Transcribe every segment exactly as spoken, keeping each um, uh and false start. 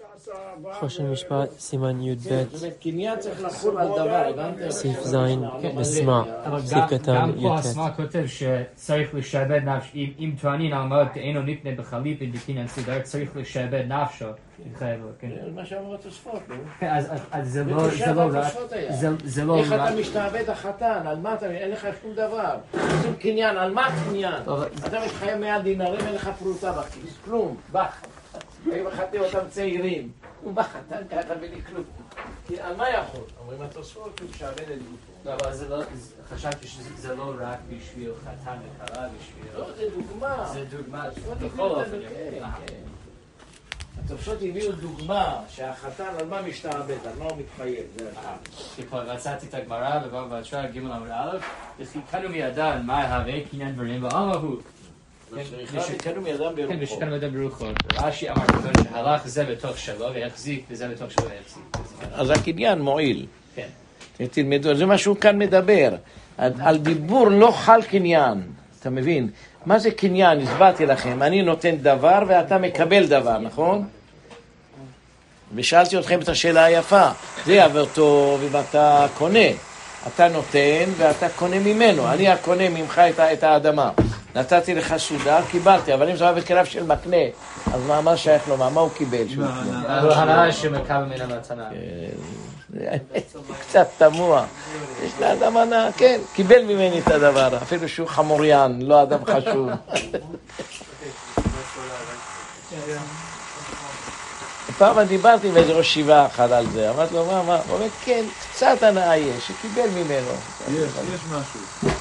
חושן משפט, סימן י' ב' זאת אומרת, קניין צריך לחול על דבר, הבנתם? סעיף זין, בסמה, סעיף קטן גם פה י' הסמה כותב שצריך לשעבד נפש, אם טוענים על מאוד אינו נקנה בחליפה בקניין סודר, צריך לשעבד נפשו. זה מה שאמרו התוספות, לא? אז זה לא, זה לא רק, זה לא איך רק. אתה משתעבד החתן, על מה אתה, אין לך שום דבר. שום קניין, על מה קניין? אתה מתחייב מאה דינרים, אין לך פרוטה בכיס, כלום, בח. היו מחתים אותם צעירים. הוא בחתן ככה בלי כלום. על מה יכול? אומרים התוספות, הוא משעבד את גופו. לא, אבל זה לא, חשבתי שזה לא רק בשביל חתן וקרה, בשביל... לא, זה דוגמה. זה דוגמה, בכל אופן. התוספות הביאו דוגמה שהחתן על מה משתעבד, על מה הוא מתחייב. כי כבר רצאתי את הגמרא בבבא בתרא ג' עמוד א', וחיקנו מידן מה הווה קניין דברים בעלמא הוא. שקנו מידם ברוחו. כן, ושקנו מידם ברוחו. רש"י אמר שהלך זה בתוך שלו והחזיק וזה בתוך שלו והחזיק. אז הקניין מועיל. כן. תלמדו, זה מה שהוא כאן מדבר. על דיבור לא חל קניין. אתה מבין? מה זה קניין? הסברתי לכם. אני נותן דבר ואתה מקבל דבר, נכון? ושאלתי אתכם את השאלה היפה. זה יעבור טוב אם אתה קונה. אתה נותן ואתה קונה ממנו. אני הקונה ממך את האדמה. נתתי לך סודר, קיבלתי, אבל אם זה היה בכליו של מקנה, אז מה, מה שייך לו? מה, מה הוא קיבל? לא, הנאה שמקבל מן המתנה. קצת תמוה. יש לאדם הנאה, כן, קיבל ממני את הדבר, אפילו שהוא חמוריין, לא אדם חשוב. פעם דיברתי באיזה ראש שיבה אחד על זה, אמרתי לו, מה, מה? הוא אומר, כן, קצת הנאה יש, שקיבל ממנו. יש, יש משהו.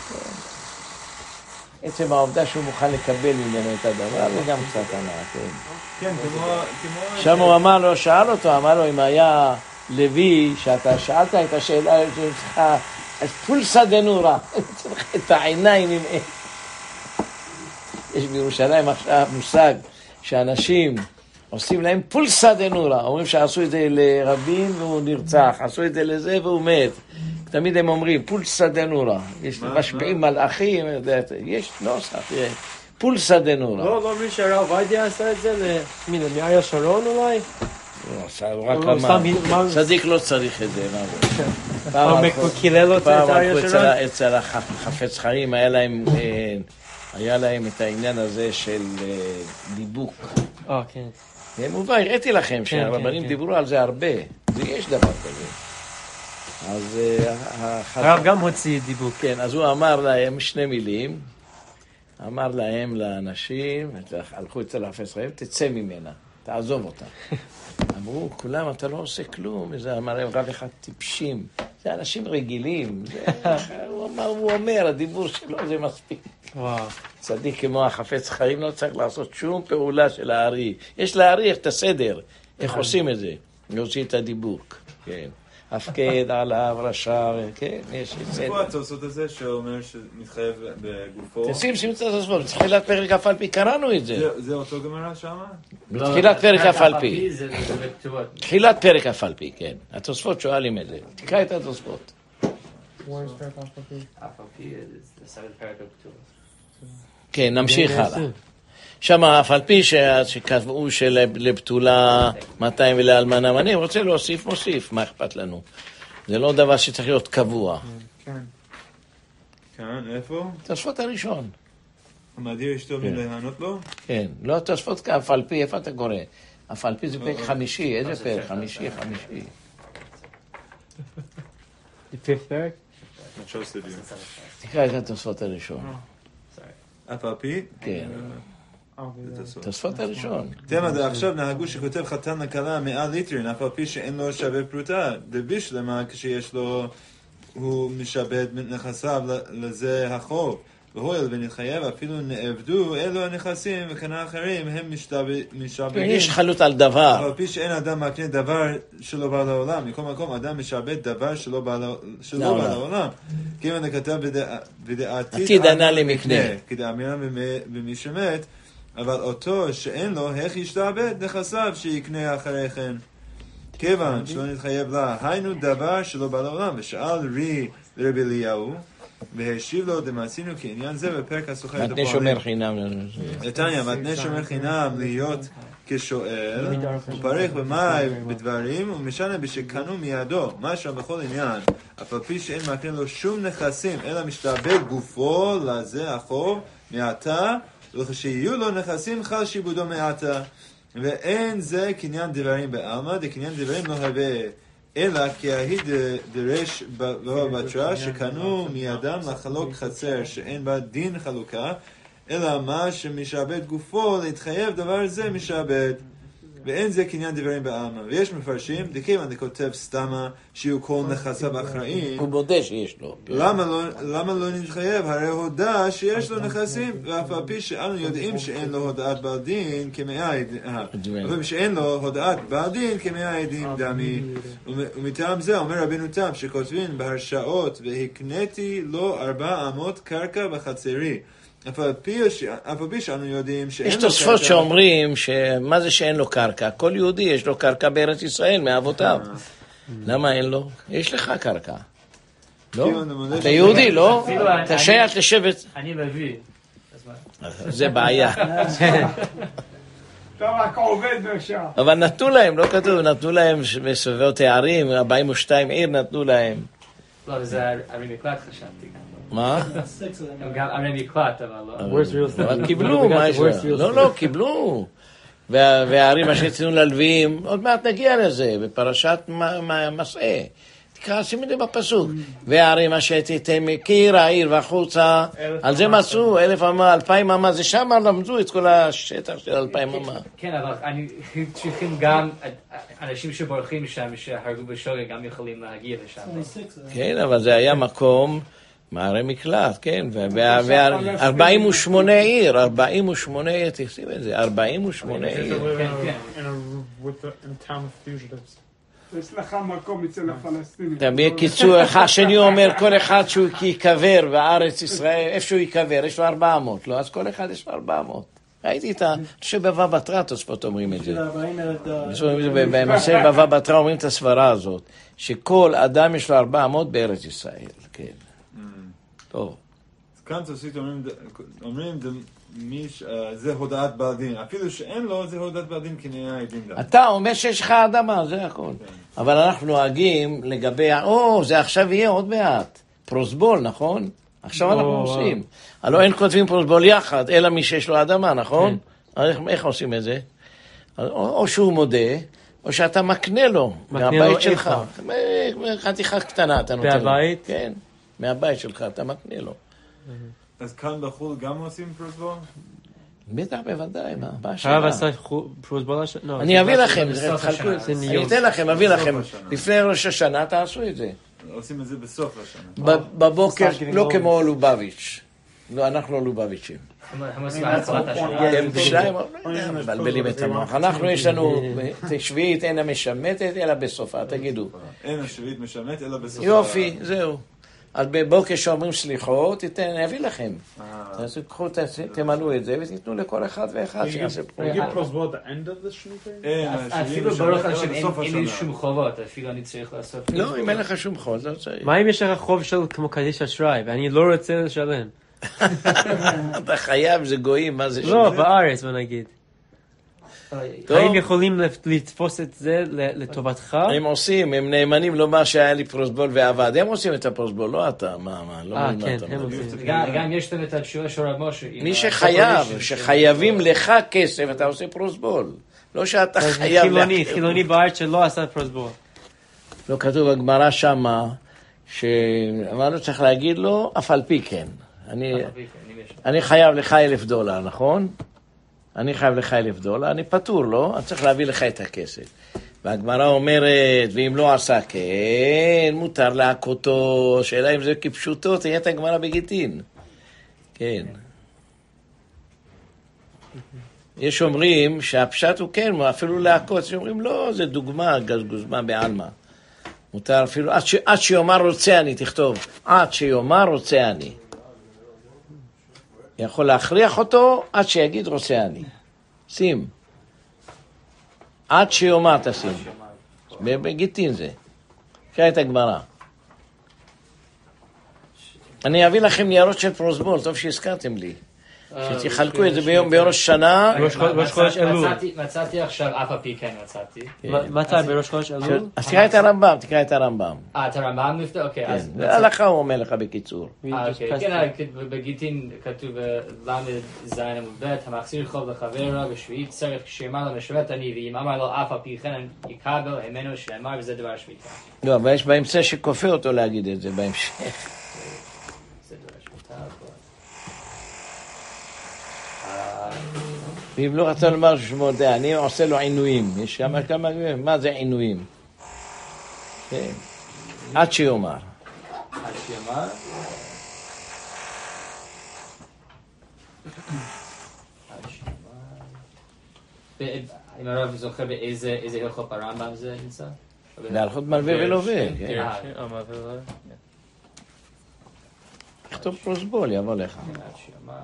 עצם העובדה שהוא מוכן לקבל ממנו את הדבר, זה גם קצת הנאה, כן. כן, כמו... שם הוא אמר לו, שאל אותו, אמר לו, אם היה לוי, שאתה שאלת את השאלה שלך, אז פולסא דנורא, צריך את העיניים עם... יש בירושלים עכשיו מושג שאנשים עושים להם פולסא דנורא, אומרים שעשו את זה לרבים והוא נרצח, עשו את זה לזה והוא מת. תמיד הם אומרים, פולסא דנורא, יש משפיעים מלאכים, יש נוסח, פולסא דנורא. לא, לא מי שהרב עובדיה עשה את זה למין, מאריה שרון אולי? לא, הוא רק אמר, צדיק לא צריך את זה, מה זה? פעם קילל אותו את אריה שרון? אצל החפץ חיים היה להם את העניין הזה של דיבוק. אה, כן. מובא, הראיתי לכם שהרבנים דיברו על זה הרבה, ויש דבר כזה. אז הרב גם הוציא דיבוק. כן, אז הוא אמר להם שני מילים, אמר להם לאנשים, הלכו אצל החפץ חיים, תצא ממנה, תעזוב אותה. אמרו, כולם, אתה לא עושה כלום, זה אמר להם, רב אחד טיפשים, זה אנשים רגילים, הוא אמר, הוא אומר, הדיבור שלו זה מספיק. צדיק כמו החפץ חיים לא צריך לעשות שום פעולה של הארי, יש להעריך את הסדר, איך עושים את זה, להוציא את הדיבוק, כן. הפקד עליו רשע, כן, יש סדר. איפה התוספות הזה שאומר שמתחייב בגופו? תשים, שים את התוספות, בתחילת פרק אף על פי קראנו את זה. זה אותו גמרא שמה? בתחילת פרק אף על פי. תחילת פרק אף על פי, כן. התוספות שואלים את זה. תקרא את התוספות. כן, נמשיך הלאה. שם אף על פי שקבעו שלבתולה מאתיים ולאלמנה מנה, הוא רוצה להוסיף, מוסיף, מה אכפת לנו? זה לא דבר שצריך להיות קבוע. כן. כן, איפה? תוספות הראשון. המדיר אשתו מלהנות לו? כן, לא תוספות אף על פי, איפה אתה קורא? אף על פי זה פרק חמישי, איזה פרק? חמישי, חמישי. פרק? תקרא את התוספות הראשון. אף על פי? כן. תוספות הראשון. תמה, עכשיו נהגו שכותב חתן לכלה מאה ליטרין, אף על פי שאין לו שווה פרוטה. דבישלמה, כשיש לו, הוא משעבד נכסיו לזה החוב. והואיל ונתחייב, אפילו נעבדו, אלו הנכסים וכנה אחרים, הם משעבדים. יש חלות על דבר. אבל פי שאין אדם מקנה דבר שלא בא לעולם. מכל מקום, אדם משעבד דבר שלא בא לעולם. כי אם אני כתב בדעתיד ענה למקנה. כדאמירה במי שמת, אבל אותו שאין לו, איך ישתעבד נכסיו שיקנה אחרי כן. כיוון שלא נתחייב לה, היינו דבר שלא בא לעולם. ושאל רי רבי אליהו, והשיב לו דמעשינו כעניין זה בפרק הסוחר את הפועלים. מתנה שומר חינם. נתניה, מתנה שומר חינם להיות כשואל, ופרק במאי בדברים, ומשנה בשקנו מידו, משהו בכל עניין, אף על פי שאין מקרין לו שום נכסים, אלא משתעבד גופו לזה החוב מעתה, וכשיהיו לו נכסים חל שיבודו מעתה. ואין זה קניין דברים בעלמא, דקניין דברים לא הרבה, אלא כי ההיא דרש בבא בתרא, שקנו מידם לחלוק חצר, שאין בה דין חלוקה, אלא מה שמשעבד גופו להתחייב דבר זה משעבד, ואין זה קניין דברים בעלמא. ויש מפרשים, דכיוון דכותב סתמה שיהיו כל נכסיו אחראים, הוא מודה שיש לו. למה לא, למה לא נתחייב? הרי הודע שיש לו נכסים, ואף על פי שאנו יודעים שאין לו הודעת בעל דין כמאה עדים, אבל שאין לו הודעת בעל דין כמאה עדים דמי. ומטעם זה אומר רבינו תם שכותבים בהרשאות, והקניתי לו ארבע אמות קרקע בחצרי. אף על פי שאנו יודעים שאין יש לו קרקע. תוספות שאומרים שמה זה שאין לו קרקע? כל יהודי יש לו קרקע בארץ ישראל מאבותיו. למה אין לו? יש לך קרקע. לא? אתה יהודי, לא? אתה שייך לשבט. אני לוי. זה בעיה. אתה רק עובד בשעה. אבל נתנו להם, לא כתוב, נתנו להם בסביבות הערים, ארבעים ושתיים עיר נתנו להם. לא, זה ערי מקלט חשבתי. מה? גם ערי מקלט, אבל לא. אבל קיבלו, מה יש לה? לא, לא, קיבלו. והערים אשר צינו ללוויים, עוד מעט נגיע לזה, בפרשת מסעה. תקרא, שים את זה בפסוק. והערים אשר תיתן מקיר העיר והחוצה, על זה מצאו, אלף אמה, אלפיים אמה, זה שם למדו את כל השטח של אלפיים אמה. כן, אבל אני צריכים גם, אנשים שבורחים שם, שהרגו בשוגג, גם יכולים להגיע לשם. כן, אבל זה היה מקום, מערי מקלט, כן, ו-ארבעים ושמונה עיר, ארבעים ושמונה עיר, תכתיב את זה, ארבעים ושמונה עיר. כן, כן. יש לך מקום אצל הפלסטינים. בקיצור, השני אומר, כל אחד שהוא ייקבר בארץ ישראל, איפה שהוא ייקבר, יש לו ארבע מאות, לא? אז כל אחד יש לו ארבע מאות. ראיתי את ה... אני חושב בבא בתרא תוספות אומרים את זה. במעשה בבא בתרא אומרים את הסברה הזאת, שכל אדם יש לו ארבע מאות בארץ ישראל, כן. טוב. כאן תוספות אומרים, זה הודעת בעל דין. אפילו שאין לו, זה הודעת בעל דין כמאה עדים. אתה אומר שיש לך אדמה, זה הכל. אבל אנחנו נוהגים לגבי, או, זה עכשיו יהיה עוד מעט. פרוסבול, נכון? עכשיו אנחנו עושים. הלוא אין כותבים פרוסבול יחד, אלא מי שיש לו אדמה, נכון? איך עושים את זה? או שהוא מודה, או שאתה מקנה לו מהבית שלך. חתיכה קטנה אתה נותן לו. מהבית? כן, מהבית שלך, אתה מקנה לו. אז כאן בחול גם עושים פרוסבול? בטח, בוודאי, מה? הרב עשה פרוסבול? אני אביא לכם, אני אתן לכם, אביא לכם. לפני ראש השנה תעשו את זה. עושים את זה בסוף השנה. בבוקר, לא כמו לובביץ'. לא, אנחנו לא לובביצ'ים. הם בשליים, מבלבלים את המוח. אנחנו יש לנו שביעית אין המשמטת, אלא בסופה, תגידו. אין השביעית משמט, אלא בסופה. יופי, זהו. אז בבוקר שאומרים סליחות, אני אביא לכם. תמלאו את זה ותיתנו לכל אחד ואחד שיעשה פרוסבול. אפילו ברוך השם אין לי שום חובות, אפילו אני צריך לעשות. לא, אם אין לך שום חוב, לא צריך. מה אם יש לך חוב של כמו קדיש אשראי, ואני לא רוצה לשלם? אתה חייב, זה גויים, מה זה? לא, בארץ, בוא נגיד. האם יכולים לתפוס את זה לטובתך? הם עושים, הם נאמנים לומר שהיה לי פרוסבול ועבד. הם עושים את הפרוסבול, לא אתה, מה, מה, לא אה, כן, הם עושים. גם יש להם את התשובה של רב משה. מי שחייב, שחייבים לך כסף, אתה עושה פרוסבול. לא שאתה חייב... חילוני, חילוני בארץ שלא עשה פרוסבול. לא כתוב בגמרא שמה, שאמרנו צריך להגיד לו, אף על פי כן. אני חייב לך אלף דולר, נכון? אני חייב לך אלף דולר, אני פטור, לא? אני צריך להביא לך את הכסף. והגמרא אומרת, ואם לא עשה כן, מותר להכותו, שאלה אם זה כפשוטו, תהיה את הגמרא בגיטין. כן. יש אומרים שהפשט הוא כן, אפילו להכות, יש אומרים, לא, זה דוגמה, גוזמה בעלמא. מותר אפילו, עד, ש, עד שיאמר רוצה אני, תכתוב, עד שיאמר רוצה אני. יכול להכריח אותו עד שיגיד רוצה אני. שים. עד שיאמר תשים. בגיטין זה. קרא את הגמרא. אני אביא לכם ניירות של פרוסבול, טוב שהזכרתם לי. שתחלקו את זה ביום בראש שנה. ראש חודש אלול. מצאתי עכשיו, אף על פי כן מצאתי. מתי בראש חודש אלול? אז תקרא את הרמב"ם, תקרא את הרמב"ם. אה, את הרמב"ם לפני? אוקיי, אז... זה הלכה הוא אומר לך בקיצור. אה, אוקיי, כן, בגיטין כתוב למד זין עמוד ב', המחזיר חוב לחברו בשביעית צריך כשאמר לו משרת אני, ואם אמר לו אף על פי כן יקבל ממנו שאמר, וזה דבר שמיטה. לא, אבל יש באמצע שכופה אותו להגיד את זה בהמשך. זה דבר שמיטה. ואם לא רצה לומר שמודה, אני עושה לו עינויים. יש שם כמה, מה זה עינויים? כן. עד שיאמר. עד שיאמר? עד שיאמר. אם הרב זוכר באיזה הלכות ברמב"ם זה נמצא? בהלכות מלווה ולווה, כן. תכתוב פרוסבול, יבוא לך. עד שיאמר.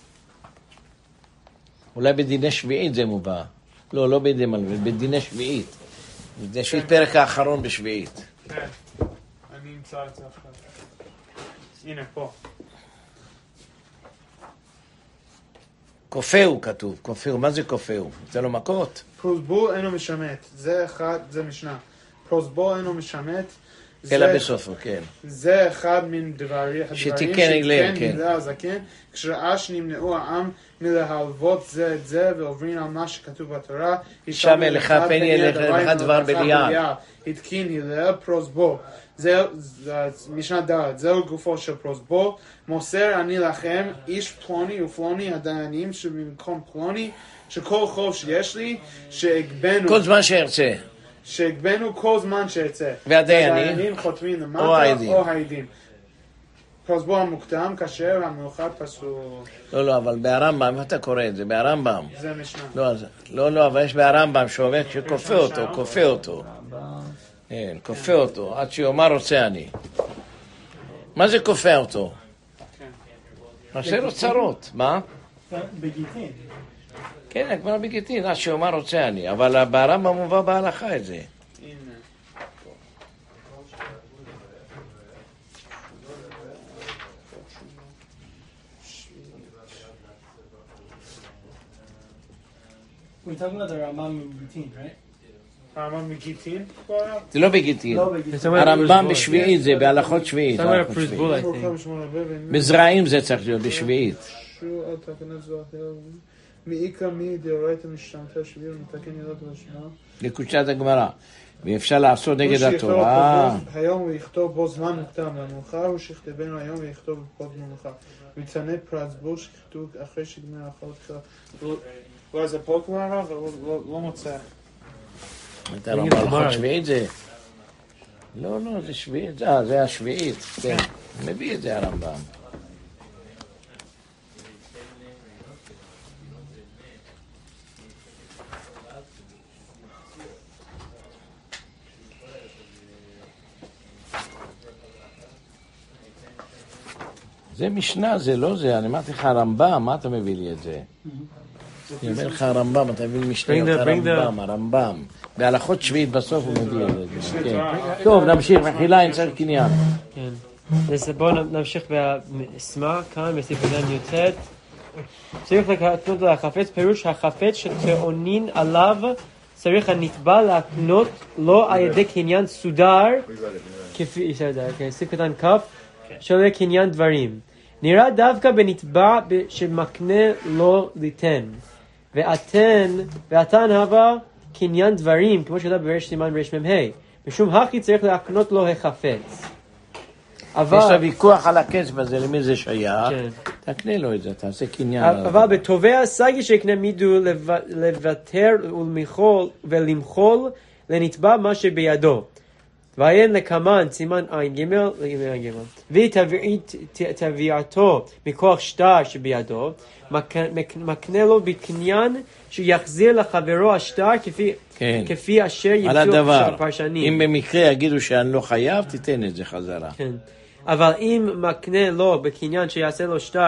אולי בדיני שביעית זה מובא. לא, לא בדיני מלווה, בדיני שביעית. זה שביעית פרק האחרון בשביעית. כן, אני אמצא את זה עכשיו. הנה, פה. כופהו כתוב, כופהו, מה זה כופהו? זה לא מכות? פרוסבול אינו משמט, זה אחד, זה משנה. פרוסבול אינו משמט. אלא בסופו, כן. זה אחד מן דברים שתיקן הילל, כן. הילל הזקן, כשראה שנמנעו העם מלהלוות זה את זה ועוברים על מה שכתוב בתורה, שם אליך פני אליך דבר בליעל. התקין הלל פרוסבול. זה משנה ד', זהו גופו של פרוסבול. מוסר אני לכם איש פלוני ופלוני הדיינים שבמקום פלוני, שכל חוב שיש לי, שהגבנו כל זמן שירצה. שהגבנו כל זמן שירצה. והדיינים? הדיינים חותמים למטה או העדים. או העדים. פרוסבול המוקדם, כאשר המאוחד פסול. לא, לא, אבל ברמב"ם, אתה קורא את זה? ברמב"ם. זה משנה. לא, לא, לא, אבל יש ברמב"ם שאומר שכופה אותו, כופה אותו. כן, כופה אותו, עד שיאמר רוצה אני. מה זה כופה אותו? עושה לו צרות, מה? בגיטין. כן, הגמרא בגיטין, עד שיאמר רוצה אני, אבל ברמב"ם מובא בהלכה את זה. We're talking about the Rambam Gitin, right? הרמב"ם בגיטין? זה לא בגיטין. לא בגיטין. הרמב"ם בשביעית זה בהלכות שביעית. בזרעים זה צריך להיות בשביעית. מאיקה מי דאורייתא משתמתה שביר ומתקן ילד ושנה. לקושת הגמרא. ואפשר לעשות נגד התורה. היום הוא יכתוב בו זמן מוקדם למאוחר, הוא שכתבנו היום ויכתוב בו זמן מאוחר. מצנע פרוסבול שכתוב אחרי שגמר האחרות כלל. אולי זה פה כבר הרב, אבל לא מוצא. אתה לא בהלכות שביעית זה? לא, לא, זה שביעית, זה השביעית. כן, מביא את זה הרמב"ם. זה משנה, זה לא זה, אני אמרתי לך הרמב"ם, מה אתה מביא לי את זה? אני אומר לך הרמב"ם, אתה מביא לי משנה את הרמב"ם, הרמב"ם. בהלכות שביעית בסוף הוא מביא את זה. טוב, נמשיך, מחילה, אין צריך קניין. כן. בואו נמשיך בסמה, כאן בספר דן י"ח. צריך להקנות לחפץ, פירוש החפץ שטעונין עליו, צריך הנתבע להקנות לו על ידי קניין סודר, כפי, סעיף קטן כף, של קניין דברים. נראה דווקא בנתבע שמקנה לו ליתן. ואתן, ואתן הווה קניין דברים, כמו שכתב ברש סימן ברש מ"ה. משום הכי צריך להקנות לו החפץ. יש לה ויכוח על הכסף הזה, למי זה שייך? תקנה לו את זה, תעשה קניין. אבל בתובע סגי שיקנה מידו לוותר ולמחול לנתבע מה שבידו. ואין לקמן סימן עין ג' והיא תביעתו מכוח שטר שבידו, מקנה לו בקניין שיחזיר לחברו השטר כפי, כן. כפי אשר ימצאו הפרשנים. אם במקרה יגידו שאני לא חייב, תיתן את זה חזרה. כן. אבל אם מקנה לו בקניין שיעשה לו שטר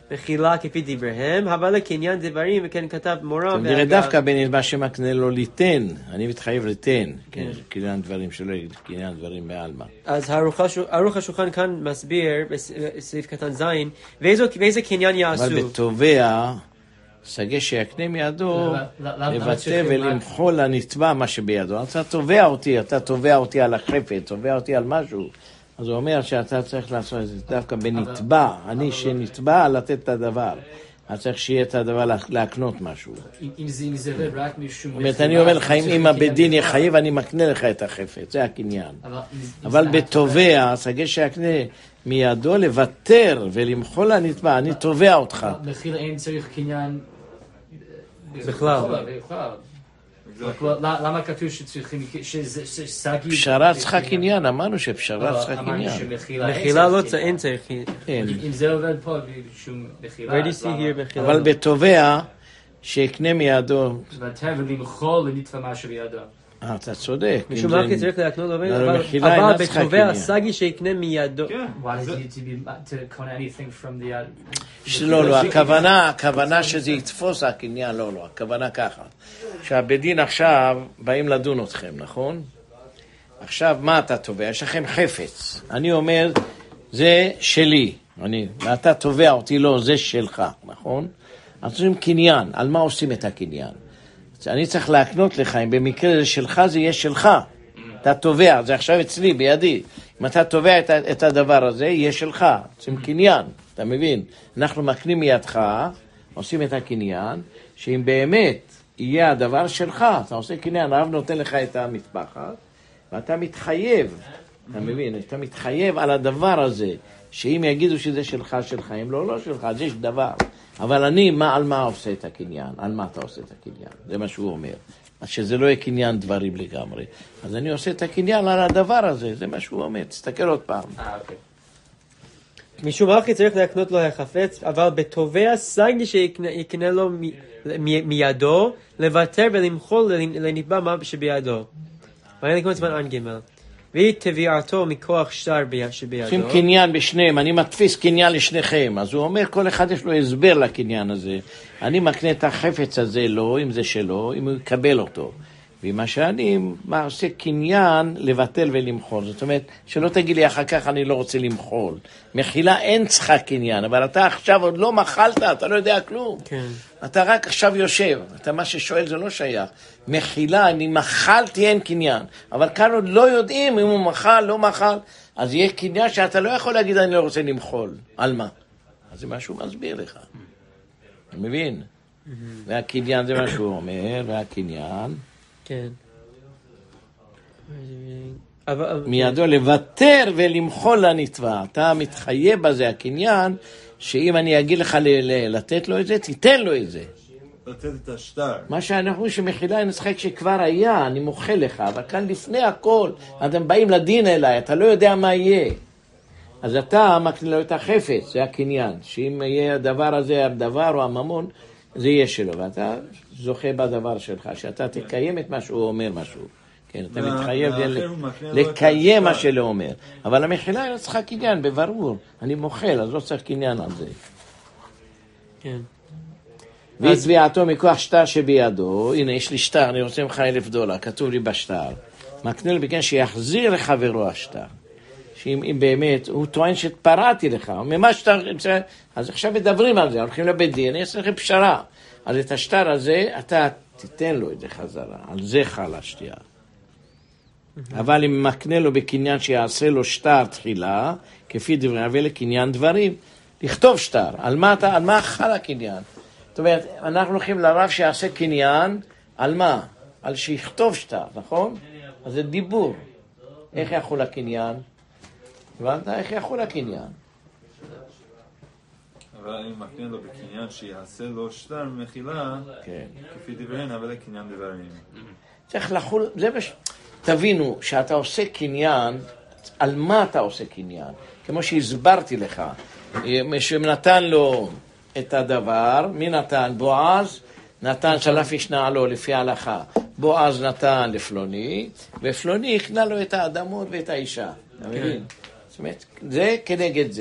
מחילה כפי דבריהם, אבל לקניין דברים, וכן כתב מורם. נראה דווקא בנלבא שמקנה לו ליתן, אני מתחייב ליתן, קניין דברים שלא יגיד, קניין דברים בעלמא. אז ערוך השולחן כאן מסביר, בסעיף קטן זין, ואיזה קניין יעשו. אבל בתובע, סגה שיקנה מידו, לבטא ולמחול לנתבע מה שבידו. אתה תובע אותי, אתה תובע אותי על החפץ, תובע אותי על משהו. אז הוא אומר שאתה צריך לעשות את זה דווקא בנתבע, אני שנתבע לתת את הדבר. אתה צריך שיהיה את הדבר להקנות משהו. אם זה עובד רק משום... זאת אומרת, אני אומר לך, אם הבית דין יחייב, אני מקנה לך את החפץ, זה הקניין. אבל בתובע, סגה שיקנה מידו לוותר ולמחול לנתבע, אני תובע אותך. מחילה אין צריך קניין... בכלל. למה כתוב שצריכים... פשרה צריכה קניין, אמרנו שפשרה צריכה קניין. מחילה לא אין צריך. אם זה עובד פה, שום מחילה... אבל בתובע שיקנה מידו... לוותר ולמחול לנתבע מה שבידו. אה, אתה צודק. משום מה כי צריך להקנות עובד, אבל בתובע סגי שיקנה מידו. לא, לא, הכוונה, הכוונה שזה יתפוס הקניין, לא, לא, הכוונה ככה. שהבית דין עכשיו באים לדון אתכם, נכון? עכשיו, מה אתה תובע? יש לכם חפץ. אני אומר, זה שלי. אני, ואתה תובע אותי, לא, זה שלך, נכון? אז עושים קניין. על מה עושים את הקניין? אני צריך להקנות לך, אם במקרה זה שלך, זה יהיה שלך. אתה תובע, זה עכשיו אצלי, בידי. אם אתה תובע את, את הדבר הזה, יהיה שלך. עושים קניין, אתה מבין? אנחנו מקנים מידך, עושים את הקניין, שאם באמת יהיה הדבר שלך, אתה עושה קניין, הרב נותן לך את המטפחת, ואתה מתחייב, אתה מבין? אתה מתחייב על הדבר הזה, שאם יגידו שזה שלך, שלך, אם לא, לא שלך, אז יש דבר. אבל אני, מה, על מה עושה את הקניין? על מה אתה עושה את הקניין? זה מה שהוא אומר. אז שזה לא יהיה קניין דברים לגמרי. אז אני עושה את הקניין על הדבר הזה, זה מה שהוא אומר. תסתכל עוד פעם. אה, אוקיי. משום אחי צריך להקנות לו החפץ, אבל בתובע סגי שיקנה לו מידו, לוותר ולמחול לנתבע מה שבידו. ואני לקרוא זמן עין ג' והיא תביעתו מכוח שטר שבידו. עושים קניין בשניהם, אני מתפיס קניין לשניכם. אז הוא אומר, כל אחד יש לו הסבר לקניין הזה. אני מקנה את החפץ הזה לו, אם זה שלו, אם הוא יקבל אותו. ומה שאני עושה קניין לבטל ולמחול. זאת אומרת, שלא תגיד לי אחר כך אני לא רוצה למחול. מחילה אין צריכה קניין, אבל אתה עכשיו עוד לא מחלת, אתה לא יודע כלום. כן. אתה רק עכשיו יושב, אתה מה ששואל זה לא שייך. מחילה, אני מחלתי אין קניין, אבל כאן עוד לא יודעים אם הוא מחל, לא מחל, אז יהיה קניין שאתה לא יכול להגיד אני לא רוצה למחול. על מה? אז זה מה שהוא מסביר לך. אתה מבין? והקניין זה מה שהוא אומר, והקניין... כן. מידו לוותר ולמחול לנתבע. אתה מתחייב בזה הקניין, שאם אני אגיד לך לתת לו את זה, תיתן לו את זה. לתת את השטר. מה שאנחנו שמחילה נשחק שכבר היה, אני מוחה לך, אבל כאן לפני הכל, אתם באים לדין אליי, אתה לא יודע מה יהיה. אז אתה מקנה לו את החפץ, זה הקניין, שאם יהיה הדבר הזה, הדבר או הממון, זה יהיה שלו, ואתה זוכה בדבר שלך, שאתה תקיים את מה שהוא אומר משהו. כן, אתה מתחייב לקיים מה שלא אומר. אבל המחילה היא לא צריכה קניין, בברור. אני מוכל, אז לא צריך קניין על זה. כן. והתביעתו מכוח שטר שבידו, הנה יש לי שטר, אני רוצה ממך אלף דולר, כתוב לי בשטר. מקנה לו בגן שיחזיר לחברו השטר. שאם באמת, הוא טוען שפרעתי לך, ממה שטר, אז עכשיו מדברים על זה, הולכים לבית דין, יש לכם פשרה. אז את השטר הזה, אתה תיתן לו את זה חזרה, על זה חל השתייה. אבל אם מקנה לו בקניין שיעשה לו שטר תחילה, כפי דברי אבל לקניין דברים, לכתוב שטר, על מה, אתה, על מה חל הקניין? זאת אומרת, אנחנו הולכים לרב שיעשה קניין, על מה? על שיכתוב שטר, נכון? אז זה דיבור. איך יחול הקניין? הבנת? איך יחול הקניין? אבל אני מקנה לו בקניין שיעשה לו שטר מחילה, כן. כפי דבריהן, אבל לקניין דברים. צריך לחול, זה מש... תבינו, שאתה עושה קניין, על מה אתה עושה קניין? כמו שהסברתי לך, שנתן לו את הדבר, מי נתן? בועז, נתן שלף ישנע לו לפי ההלכה. בועז נתן לפלוני, ופלוני הקנה לו את האדמות ואת האישה. אתה מבין? זאת אומרת, זה כנגד זה.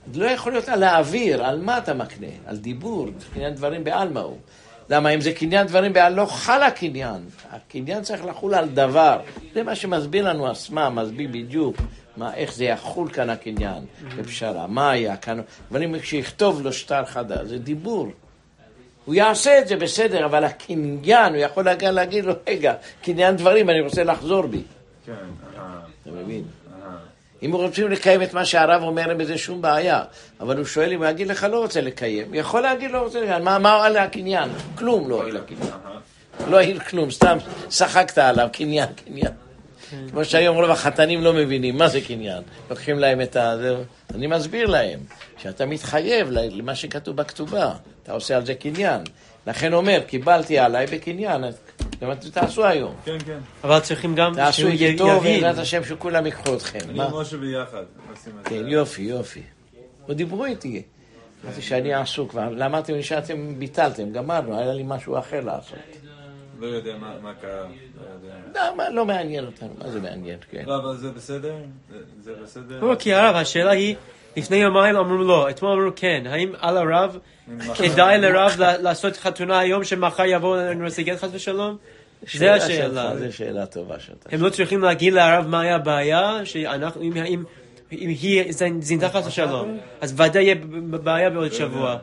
לא יכול להיות על האוויר, על מה אתה מקנה? על דיבור, קניין דברים בעלמא הוא. למה אם זה קניין דברים בעל לא חל הקניין. הקניין צריך לחול על דבר. זה מה שמסביר לנו עצמה, מסביר בדיוק מה, איך זה יחול כאן הקניין, בפשרה, מה היה כאן. אבל אם כשיכתוב לו שטר חדש, זה דיבור. הוא יעשה את זה בסדר, אבל הקניין, הוא יכול להגיע להגיד לו, רגע, קניין דברים, אני רוצה לחזור בי. כן, אהה. אתה מבין? אהה. אם הוא רוצים לקיים את מה שהרב אומר, אין בזה שום בעיה. אבל הוא שואל אם הוא יגיד לך לא רוצה לקיים. הוא יכול להגיד לא רוצה לקיים. מה, מה על הקניין? כלום לא העיל הקניין. לא העיל כלום, סתם שחקת עליו, קניין, קניין. כמו שהיום רוב החתנים לא מבינים, מה זה קניין? לוקחים להם את ה... אני מסביר להם, שאתה מתחייב למה שכתוב בכתובה. אתה עושה על זה קניין. לכן אומר, קיבלתי עליי בקניין. תעשו היום. כן, כן. אבל צריכים גם תעשו שהוא איתי טוב, יבין. בעזרת השם שכולם יקחו אתכם. אני מה? ומשה ביחד. עושים את זה. כן, יופי, יופי. עוד דיברו איתי. אמרתי שאני עסוק, ואמרתם לי שאתם ביטלתם, גמרנו, היה לי משהו אחר לעשות. לא יודע מה מה קרה. לא יודע. לא, מה, לא מעניין אותנו, מה זה מעניין, כן. לא, אבל זה בסדר? זה- זה בסדר? לא, כי הרב, השאלה היא, לפני יומיים אמרו לא, אתמול אמרו כן. האם על הרב, כדאי לרב ל- לעשות חתונה היום שמחר יבוא לנושא גט חס ושלום? זה השאלה. שלך, זו שאלה טובה שאתה. הם לא צריכים להגיד לערב מה היה הבעיה, שאנחנו, אם, אם, אם היא זינתה חס ושלום, אז ודאי יהיה בעיה בעוד שבוע.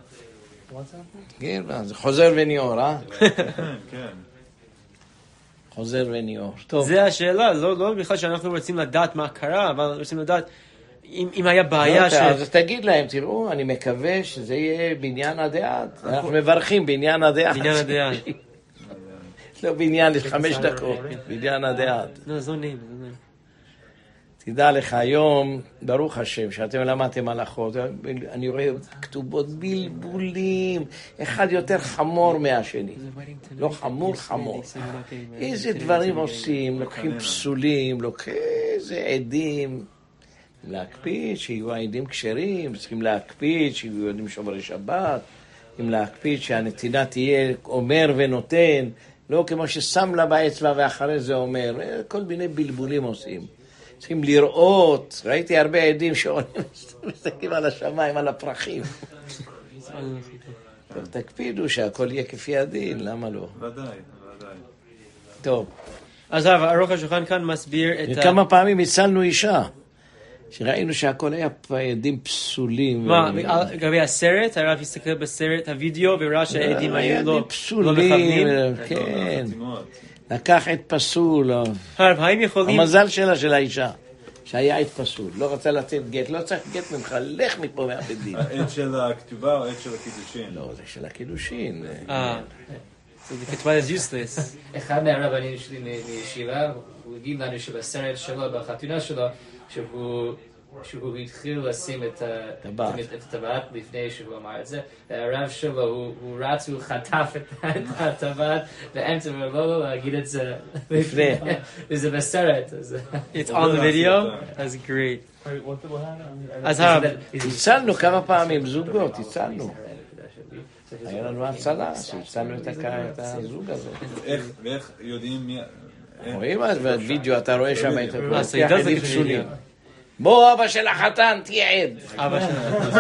כן, זה חוזר וניעור, אה? כן, כן. חוזר וניעור. טוב. זה השאלה, לא, לא בכלל שאנחנו רוצים לדעת מה קרה, אבל רוצים לדעת אם, אם היה בעיה לא, ש... אז תגיד להם, תראו, אני מקווה שזה יהיה בניין הדעת. אנחנו מברכים בניין הדעת. בניין הדעת. לא בניין לחמש דקות, בניין הדעת. לא, זה לא נעים, זה לא נעים. תדע לך, היום, ברוך השם, שאתם למדתם הלכות, אני רואה כתובות בלבולים, אחד יותר חמור מהשני. לא חמור, חמור. איזה דברים עושים, לוקחים פסולים, לוקחים איזה עדים. להקפיד שיהיו העדים כשרים, צריכים להקפיד שיהיו יודעים שומרי שבת, צריכים להקפיד שהנתינה תהיה אומר ונותן, לא כמו ששם לה באצבע ואחרי זה אומר, כל מיני בלבולים עושים. צריכים לראות, ראיתי הרבה עדים שעונים, מסתכלים על השמיים, על הפרחים. טוב, תקפידו שהכל יהיה כפי הדין, למה לא? ודאי, ודאי. טוב. אז הרב, ארוך השולחן כאן מסביר את ה... כמה פעמים הצלנו אישה, שראינו שהכל היה עדים פסולים. מה, לגבי הסרט, הרב הסתכל בסרט, הוידאו, וראה שהעדים היו לא מכוונים. כן. לקח עד פסול. הרב, האם יכולים... המזל שלה של האישה, שהיה עד פסול. לא רצה לתת גט, לא צריך גט ממך, לך מפה מהבית דין. העד של הכתובה או העד של הקידושין? לא, זה של הקידושין. אה, so the ketubah is useless. אחד מהרבנים שלי מישיבה, הוא הגיד לנו שבסרט שלו, בחתונה שלו, שהוא שהוא התחיל לשים את הטבעת לפני שהוא אמר את זה, והרב שלו, הוא רץ, הוא חטף את הטבעת באמצע, ולא לא להגיד את זה לפני, וזה בסרט. It's on the video? That's great. אז הרב, הצלנו כמה פעמים זוגות, הצלנו. היה לנו הצלה, שהצלנו את הזוג הזה. ואיך יודעים מי... רואים אז בווידאו, אתה רואה שם את הכל. אה, סיידה זה פסולים. בוא אבא של החתן, תהיה עד. אבא שלנו.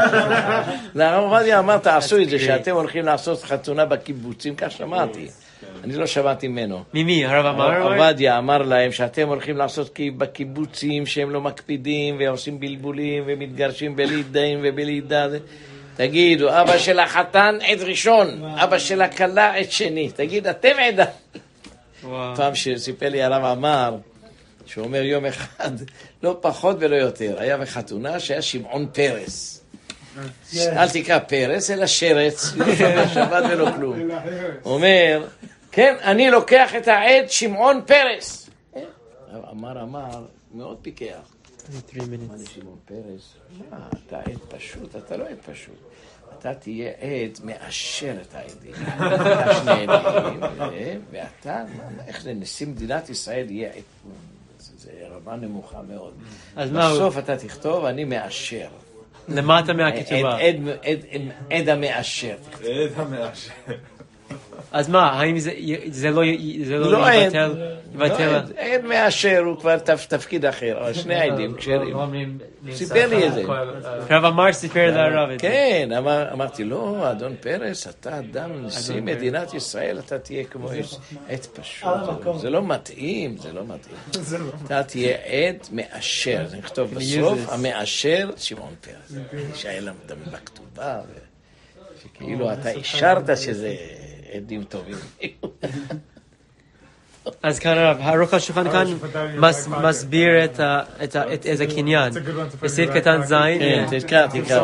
הרב עובדיה אמר, תעשו את זה, שאתם הולכים לעשות חתונה בקיבוצים, כך שמעתי. אני לא שמעתי ממנו. ממי? הרב אמר? הרב עובדיה אמר להם שאתם הולכים לעשות בקיבוצים שהם לא מקפידים ועושים בלבולים ומתגרשים בלי דין ובלי דת. תגידו, אבא של החתן עד ראשון, אבא של הכלה עד שני. תגיד, אתם עדה. פעם שסיפר לי הרב אמר, שהוא אומר יום אחד, לא פחות ולא יותר, היה בחתונה שהיה שמעון פרס. אל תקרא פרס, אלא שרץ, לא שבת ולא כלום. הוא אומר, כן, אני לוקח את העד שמעון פרס. אמר, אמר, מאוד פיקח. אמר לי שמעון פרס, מה, אתה עד פשוט, אתה לא עד פשוט. אתה תהיה עד מאשר את העדים. אתה שני עדים, ואתה, איך זה נשיא מדינת ישראל יהיה עד. זה רמה נמוכה מאוד. בסוף אתה תכתוב, אני מאשר. למטה מהכתובה. עד המאשר. עד המאשר. אז מה, האם זה, זה לא, זה לא, לא אין, יבטל, לא יבטל? אין, אין מאשר, הוא כבר תפ, תפקיד אחר, אבל שני העדים כשרים. סיפר לי את זה. רב אמר סיפר לרב את זה. כן, אמר, אמרתי, לא, אדון פרס, אתה אדם נשיא מדינת ישראל, אתה תהיה כמו עד פשוט. זה לא מתאים, זה לא מתאים. אתה תהיה עד מאשר, נכתוב בסוף, המאשר שמעון פרס. שהיה להם בכתובה, שכאילו אתה אישרת שזה עדים טובים. אז כאן הרב, הארוך השולחן כאן מסביר את איזה קניין. בסעיף קטן זין. כן, תקרא, תקרא.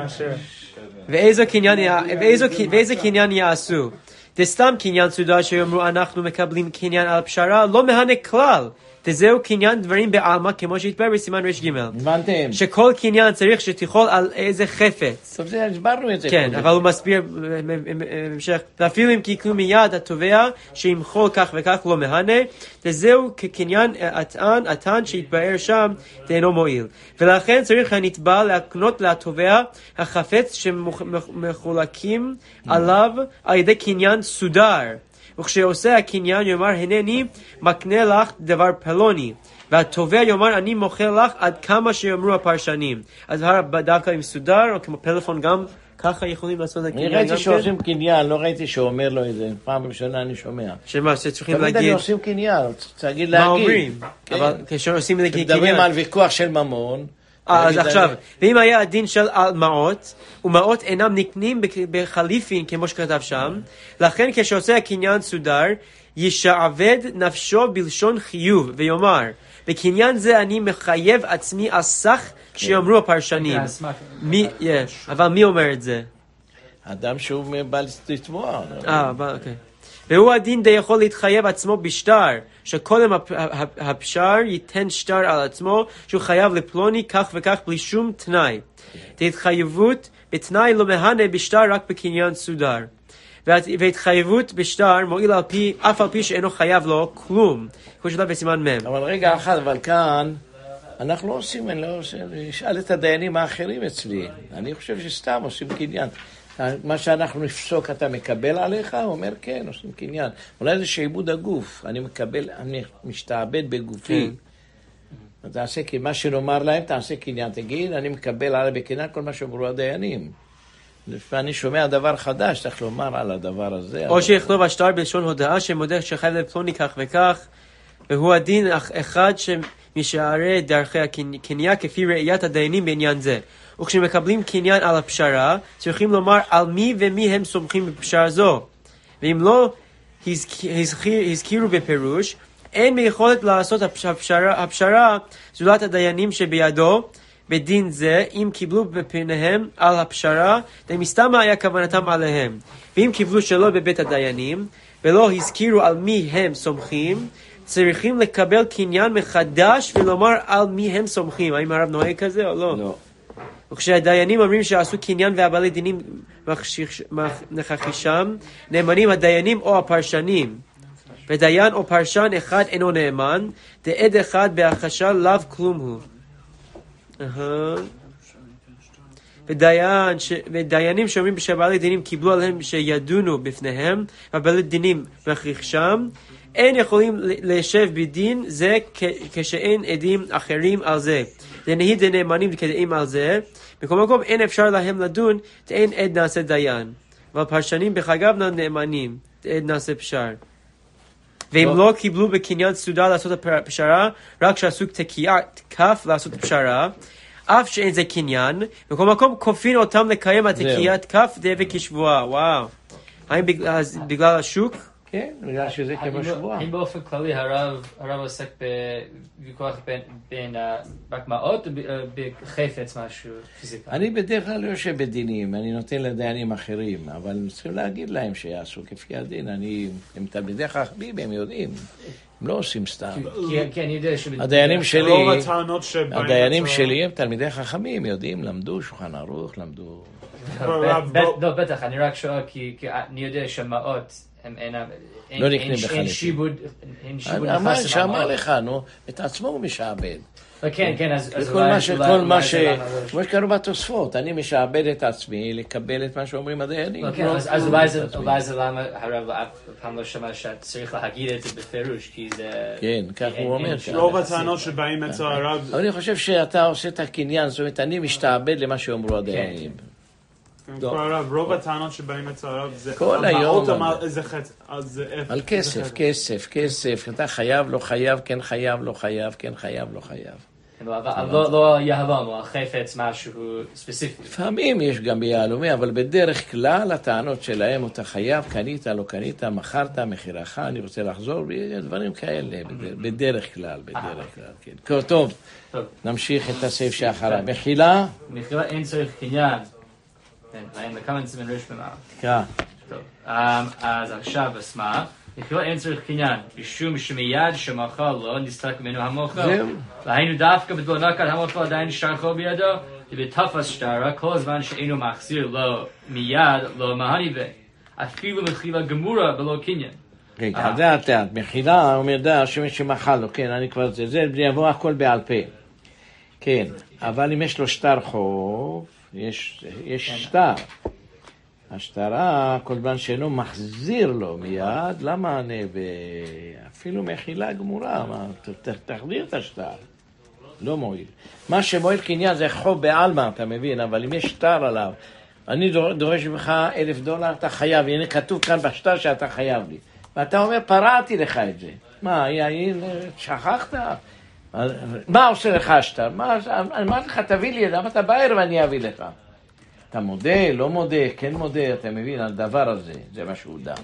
ואיזה קניין יעשו? זה סתם קניין סודר שיאמרו אנחנו מקבלים קניין על פשרה, לא מהנה כלל. וזהו קניין דברים בעלמא, כמו שהתברר בסימן רש ג'. הבנתם? שכל קניין צריך שתיכול על איזה חפץ. טוב, זה הסברנו את זה. כן, אבל הוא מסביר בהמשך, ואפילו אם קיקלו מיד התובע שימחול כך וכך לא מהנה, וזהו כקניין הטען, הטען שהתברר שם, תאינו מועיל. ולכן צריך הנתבע להקנות לתובע החפץ שמחולקים עליו על ידי קניין סודר. וכשעושה הקניין יאמר הנני מקנה לך דבר פלוני, והתובע יאמר אני מוכר לך עד כמה שיאמרו הפרשנים. אז דווקא עם סודר או כמו פלאפון גם ככה יכולים לעשות את הקניין. אני ראיתי שעושים קניין, לא ראיתי שאומר לו את זה, פעם ראשונה אני שומע. שמה, שצריכים להגיד... תמיד אני עושים קניין, תגיד להגיד. מה אומרים? אבל כשעושים את הקניין... מדברים על ויכוח של ממון. אז עכשיו, ואם היה הדין של מעות, ומעות אינם נקנים בחליפין כמו שכתב שם, לכן כשעושה הקניין סודר, ישעבד נפשו בלשון חיוב, ויאמר, בקניין זה אני מחייב עצמי על סך שיאמרו הפרשנים. מי, יש, אבל מי אומר את זה? אדם שהוא בא לתבוע. אה, אוקיי. והוא הדין די יכול להתחייב עצמו בשטר, שקודם הפשר ייתן שטר על עצמו, שהוא חייב לפלוני כך וכך בלי שום תנאי. ההתחייבות בתנאי לא מהנה בשטר רק בקניין סודר. וההתחייבות בשטר מועיל על פי, אף על פי שאינו חייב לו כלום. כמו שאתה בסימן מם. אבל רגע אחד, אבל כאן, אנחנו לא עושים, אני לא עושה, נשאל את הדיינים האחרים אצלי. אני חושב שסתם עושים קניין. מה שאנחנו נפסוק אתה מקבל עליך? הוא אומר כן, עושים קניין. אולי זה שעיבוד הגוף, אני מקבל, אני משתעבד בגופי. תעשה, מה שנאמר להם, תעשה קניין, תגיד, אני מקבל עליי בקניין כל מה שאומרו הדיינים. ואני שומע דבר חדש, צריך לומר על הדבר הזה. או שיכתוב השטר בלשון הודעה שמודה שחייב לפלוני כך וכך, והוא הדין אחד שמשערי דרכי הקניין כפי ראיית הדיינים בעניין זה. וכשמקבלים קניין על הפשרה, צריכים לומר על מי ומי הם סומכים בפשרה זו. ואם לא הזכירו בפירוש, אין ביכולת לעשות הפשרה, הפשרה זולת הדיינים שבידו, בדין זה, אם קיבלו בפניהם על הפשרה, דמסתמה היה כוונתם עליהם. ואם קיבלו שלא בבית הדיינים, ולא הזכירו על מי הם סומכים, צריכים לקבל קניין מחדש ולומר על מי הם סומכים. האם הרב נוהג כזה או לא? לא. וכשהדיינים אומרים שעשו קניין והבעלי דינים נכחישם, נאמנים הדיינים או הפרשנים. ודיין או פרשן אחד אינו נאמן, דעד אחד בהכחשה לאו כלום הוא. ודיין, ש... ודיינים שאומרים שבעלי דינים קיבלו עליהם שידונו בפניהם, והבעלי דינים מכחישם, אין יכולים לשב בדין זה כשאין עדים אחרים על זה. דנהי דנאמנים כדאים על זה, בכל מקום אין אפשר להם לדון, אין עד נעשה דיין. אבל פרשנים בחגבנה נאמנים, עד נעשה פשר. ואם לא קיבלו בקניין סודר לעשות הפשרה, רק שעשו תקיעת כף לעשות פשרה, אף שאין זה קניין, בכל מקום כופין אותם לקיים התקיעת כף דבק כשבועה. וואו. האם בגלל השוק? כן, בגלל שזה כמו שבוע. האם באופן כללי הרב עוסק בוויכוח בין בקמאות או בחפץ משהו פיזיקלי? אני בדרך כלל לא יושב בדינים, אני נותן לדיינים אחרים, אבל צריכים להגיד להם שיעשו כפי הדין. הם תלמידי חכמים, הם יודעים. הם לא עושים סתם. כי אני יודע הדיינים שלי, הדיינים שלי הם תלמידי חכמים, יודעים, למדו שולחן ערוך, למדו... לא, בטח, אני רק שואל כי אני יודע שמאות לא נקנה בחליפין. אין שיבוד, אין שיבוד אמר, נכס. שאמר לך, נו, את עצמו הוא משעבד. כן, כן, אז כל מה ש... כל מה ש... כמו שקראו בתוספות, אני משעבד את עצמי לקבל את מה שאומרים הדיינים. אז אולי זה למה הרב אף פעם לא שמע שצריך להגיד את זה בפירוש, כי זה... כן, כך הוא אומר. רוב הטענות שבאים אצל הרב... אבל אני חושב שאתה עושה את הקניין, זאת אומרת, אני משתעבד למה שאומרו הדיינים. רוב הטענות שבאים אצל הרב זה... כל היום. על כסף, כסף, כסף. אתה חייב, לא חייב, כן חייב, לא חייב, כן חייב, לא חייב. לא יהלום, או החפץ משהו ספציפי. לפעמים יש גם ביהלומי, אבל בדרך כלל הטענות שלהם, אתה חייב, קנית, לא קנית, מכרת, מחירך, אני רוצה לחזור, דברים כאלה, בדרך כלל, בדרך כלל, כן. טוב, נמשיך את הסעיף שאחריו. מחילה? מחילה אין צריך קניין. כן, לכמה נצמין ראש במעל. תקרא. טוב, אז עכשיו אשמח. מחילה אין צריך קניין, משום שמיד שמאכל לו נסתלק ממנו המאכל. והיינו דווקא בדבר נקד המאכל עדיין שטרחו בידו, ובתפס שטרה כל הזמן שאינו מחזיר לו מיד לא מהניבה. אפילו מחילה גמורה בלא קניין. רגע, זה התיאת. מחילה אומר דה שמי שמאכל לו, כן, אני כבר זה, זה יבוא הכל בעל פה. כן, אבל אם יש לו שטר חוב, יש, יש שטר. השטרה, כל זמן שאינו מחזיר לו מיד, למה אני אפילו מחילה גמורה, מה, ת, תחזיר את השטר, לא מועיל. מה שמועיל קניין זה חוב בעלמא, אתה מבין, אבל אם יש שטר עליו, אני דורש ממך אלף דולר, אתה חייב, הנה כתוב כאן בשטר שאתה חייב לי. ואתה אומר, פרעתי לך את זה. מה, שכחת? מה עושה לך השטר? מה, אמרתי לך, תביא לי, למה אתה בערב אני אביא לך? אתה מודה, לא מודה, כן מודה, אתה מבין, על דבר הזה, זה מה שהוא דם.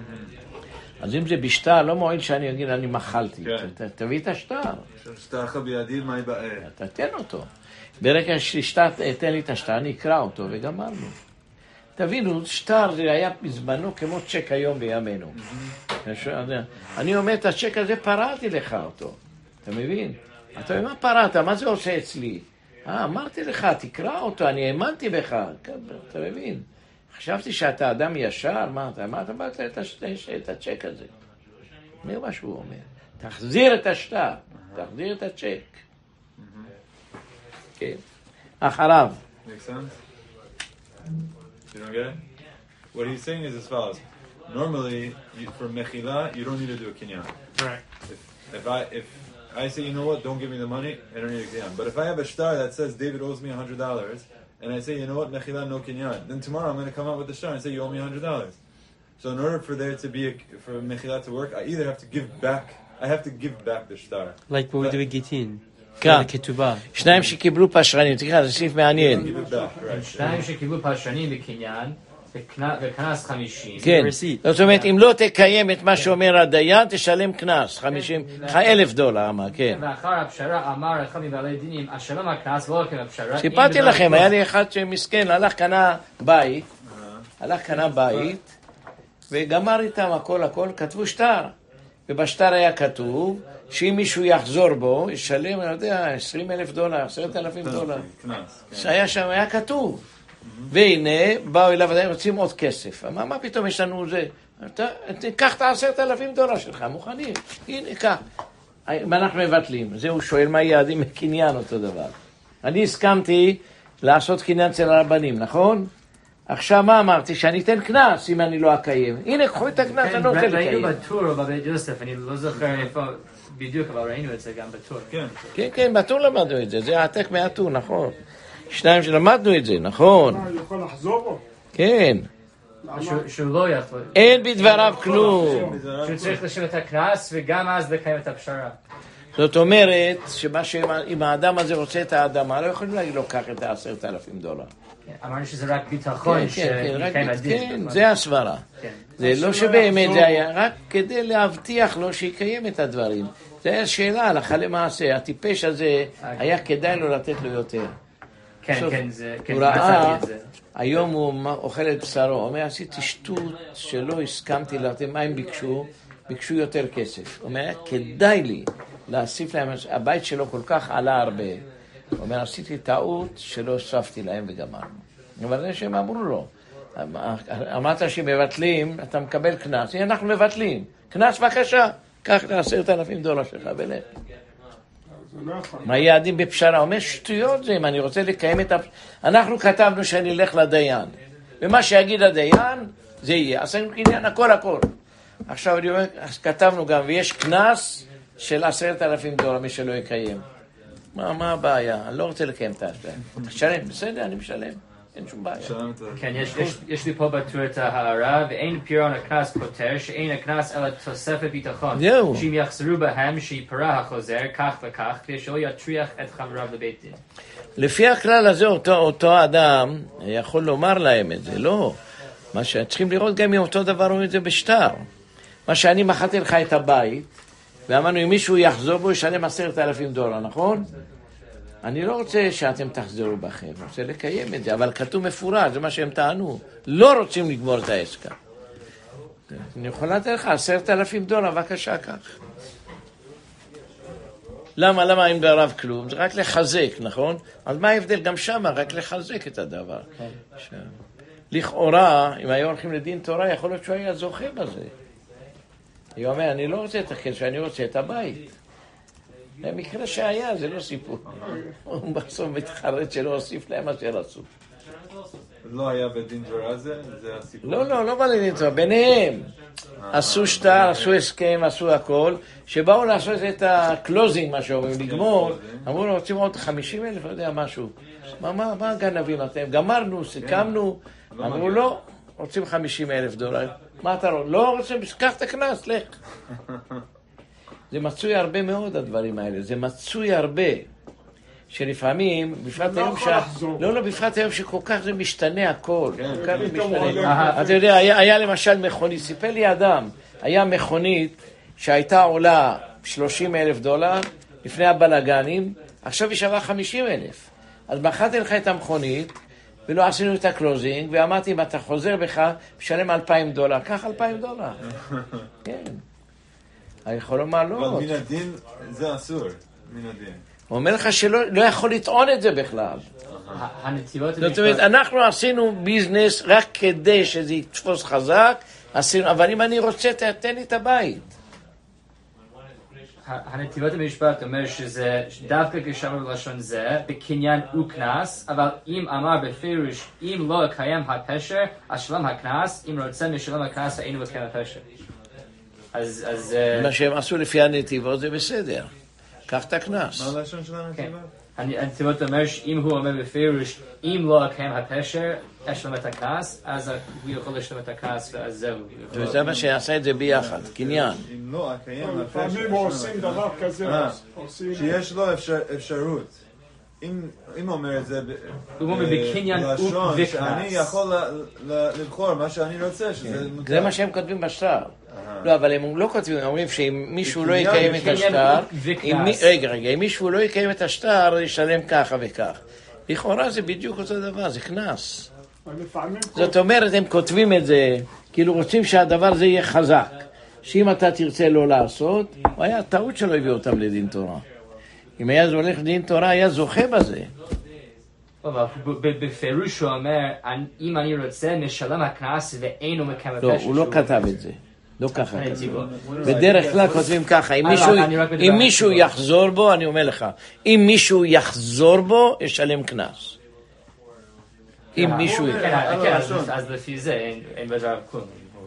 אז אם זה בשטר, לא מועיל שאני אגיד, אני מחלתי. תביא את השטר. שטר לך בידי, מה יבאר? אתה תן אותו. ברגע ששטר, תן לי את השטר, אני אקרא אותו, וגמרנו. תבינו, שטר זה היה בזמנו כמו צ'ק היום בימינו. אני אומר, את הצ'ק הזה פרעתי לך אותו. אתה מבין? אתה אומר, מה פרעת? מה זה עושה אצלי? אה, אמרתי לך, תקרא אותו, אני האמנתי בך. אתה מבין? חשבתי שאתה אדם ישר, מה אתה, מה אתה באת את הצ'ק הזה? אומר מה שהוא אומר. תחזיר את השטר, תחזיר את הצ'ק. כן. אחריו. Make sense? You don't get it? What he's saying is as follows. Normally, you, for mechila, you don't need to do a kinyan. Right. If, if I if I say, you know what, don't give me the money, I don't need a kinyan. But if I have a shtar that says David owes me one hundred dollars, and I say, you know what, mechila, no kinyan, then tomorrow I'm going to come out with the shtar and say, you owe me one hundred dollars. So in order for there to be, a, for mechila to work, I either have to give back, I have to give back the shtar. Like what we do with Gitin. כן. שניים שקיבלו פשרנים, תקרא, זה סעיף מעניין. שניים שקיבלו פשרנים בקניין, וקנס חמישים. כן, זאת אומרת, אם לא תקיים את מה שאומר הדיין, תשלם קנס, חמישים, אלף דולר, אמר, כן. ואחר הפשרה אמר אחד מבעלי דינים, השלם הקנס לא לקיים הפשרה. סיפרתי לכם, היה לי אחד שמסכן, הלך קנה בית, הלך קנה בית, וגמר איתם הכל הכל, כתבו שטר. ובשטר היה כתוב, שאם מישהו יחזור בו, ישלם, אני יודע, עשרים אלף דולר, עשרת אלפים דולר. שהיה שם, היה כתוב. והנה, באו אליו, הם רוצים עוד כסף. אמר, מה פתאום יש לנו זה? קח את העשרת אלפים דולר שלך, מוכנים. הנה, קח. ואנחנו מבטלים. זה הוא שואל מה יעדים מקניין אותו דבר. אני הסכמתי לעשות קניין אצל הרבנים, נכון? עכשיו מה אמרתי? שאני אתן קנס אם אני לא אקיים. הנה, קחו את הקנס, אני לא רוצה לקיים. ראינו בטור או בבית יוסף, אני לא זוכר איפה בדיוק, אבל ראינו את זה גם בטור. כן, כן, בטור למדנו את זה, זה העתק מהטור, נכון. שניים שלמדנו את זה, נכון. הוא יכול לחזור בו? כן. שהוא לא יכול. אין בדבריו כלום. שהוא צריך לשלם את הקנס וגם אז לקיים את הפשרה. זאת אומרת, שאם האדם הזה רוצה את האדמה, לא יכולים להגיד לו, קח את העשרת אלפים דולר. אמרנו שזה רק ביטחון שיקיים הדין. כן, זה הסברה. זה לא שבאמת זה היה, רק כדי להבטיח לו שיקיים את הדברים. זה היה שאלה, הלכה למעשה. הטיפש הזה, היה כדאי לו לתת לו יותר. כן, כן, זה... הוא ראה, היום הוא אוכל את בשרו. הוא אומר, עשיתי שטות שלא הסכמתי לתת, מה הם ביקשו? ביקשו יותר כסף. הוא אומר, כדאי לי להוסיף להם, הבית שלו כל כך עלה הרבה. הוא אומר, עשיתי טעות שלא הוספתי להם וגמרנו. אבל זה שהם אמרו לו, אמרת שמבטלים, אתה מקבל קנס. הנה אנחנו מבטלים. קנס בבקשה, קח לעשרת אלפים דולר שלך ולך. מה יעדים בפשרה? אומר שטויות זה, אם אני רוצה לקיים את הפשרה. אנחנו כתבנו שאני אלך לדיין. ומה שיגיד הדיין, זה יהיה. עשינו קניין הכל הכל. עכשיו אני אומר, כתבנו גם, ויש קנס של עשרת אלפים דולר, מי שלא יקיים. מה, מה הבעיה? אני לא רוצה לקיים את ההשפעה. תשלם, בסדר, אני משלם. אין שום בעיה. כן, יש, יש, יש לי פה בטור את ההערה, ואין פירעון הקנס פותר, שאין הקנס אלא תוספת ביטחון. זהו. שאם יחזרו בהם, שיפרע החוזר, כך וכך, כדי שלא יטריח את חבריו לבית דין. לפי הכלל הזה, אותו, אותו אדם יכול לומר להם את זה, לא. מה שצריכים לראות גם אם אותו דבר רואים את זה בשטר. מה שאני מחתי לך את הבית, ואמרנו, אם מישהו יחזור בו, ישלם עשרת אלפים דולר, נכון? אני לא רוצה שאתם תחזרו בכם, אני רוצה לקיים את זה, אבל כתוב מפורש, זה מה שהם טענו. לא רוצים לגמור את העסקה. אני יכול לתת לך עשרת אלפים דולר, בבקשה כך. למה? למה אין בערב כלום? זה רק לחזק, נכון? אז מה ההבדל גם שם? רק לחזק את הדבר. לכאורה, אם היו הולכים לדין תורה, יכול להיות שהוא היה זוכה בזה. היא אומר, אני לא רוצה את הכסף, אני רוצה את הבית. זה מקרה שהיה, זה לא סיפור. הוא בסוף מתחרט שלא הוסיף להם מה שרצו. לא היה בדין תורה זה? זה הסיפור? לא, לא, לא בדין תורה, ביניהם. עשו שטר, עשו הסכם, עשו הכל, שבאו לעשות את הקלוזינג, מה שאומרים, לגמור, אמרו לו, רוצים עוד חמישים אלף, לא יודע משהו. מה, מה, מה הגנבים אתם? גמרנו, סיכמנו, אמרו לא, רוצים חמישים אלף דולר. מה אתה לא? לא רוצים, קח את הכנס, לך. זה מצוי הרבה מאוד הדברים האלה, זה מצוי הרבה, שלפעמים, בפרט היום ש... לא, לא, בפרט היום שכל כך זה משתנה הכל, כל כך זה משתנה. אתה יודע, היה, היה למשל מכונית, סיפר לי אדם, היה מכונית שהייתה עולה שלושים אלף דולר, לפני הבלגנים, עכשיו היא שווה חמישים אלף. אז מחרתי לך את המכונית, ולא עשינו את הקלוזינג, ואמרתי, אם אתה חוזר בך, משלם אלפיים דולר, קח אלפיים דולר. כן. אני יכול לומר לא. אבל מן הדין זה אסור, מן הדין. הוא אומר לך שלא לא יכול לטעון את זה בכלל. הנציבות... זאת אומרת, אנחנו עשינו ביזנס רק כדי שזה יתפוס חזק, עשינו, אבל אם אני רוצה, תתן לי את הבית. הנציבות המשפט אומר שזה דווקא כשאמר בלשון זה, בקניין וקנס, אבל אם אמר בפירוש, אם לא יקיים הפשר, אז שלם הקנס, אם רוצה משלם הקנס, היינו מקיים הפשר. אז, אז... מה שהם עשו לפי הנתיבות זה בסדר. קח את הכנס. מה הלשון של הנתיבות? הנתיבות אומר שאם הוא אומר בפירוש, אם לא יקיים הפשר, אשלם את הכנס, אז הוא יכול לשלם את הכנס, ואז זהו. וזה מה שעשה את זה ביחד, קניין. אם לא יקיים הפשר... לפעמים עושים דבר כזה, שיש לו אפשרות. אם אומר את זה בלשון שאני יכול לבחור מה שאני רוצה, שזה מותר. זה מה שהם כותבים בשטר. לא, אבל הם לא כותבים, הם אומרים שאם מישהו לא יקיים את השטר, רגע, רגע, אם מישהו לא יקיים את השטר, ישלם ככה וכך. לכאורה זה בדיוק אותו דבר, זה כנס. זאת אומרת, הם כותבים את זה, כאילו רוצים שהדבר הזה יהיה חזק. שאם אתה תרצה לא לעשות, היה טעות שלא הביא אותם לדין תורה. אם היה זה הולך לדין תורה, היה זוכה בזה. אבל בפירוש הוא אומר, אם אני רוצה, משלם הכנס ואינו מקיים הפשר. לא, הוא לא כתב את זה. לא ככה כתוב. בדרך כלל כותבים ככה, אם מישהו יחזור בו, אני אומר לך, אם מישהו יחזור בו, ישלם כנס. אם מישהו... כן, אז לפי זה אין בדבר כלום.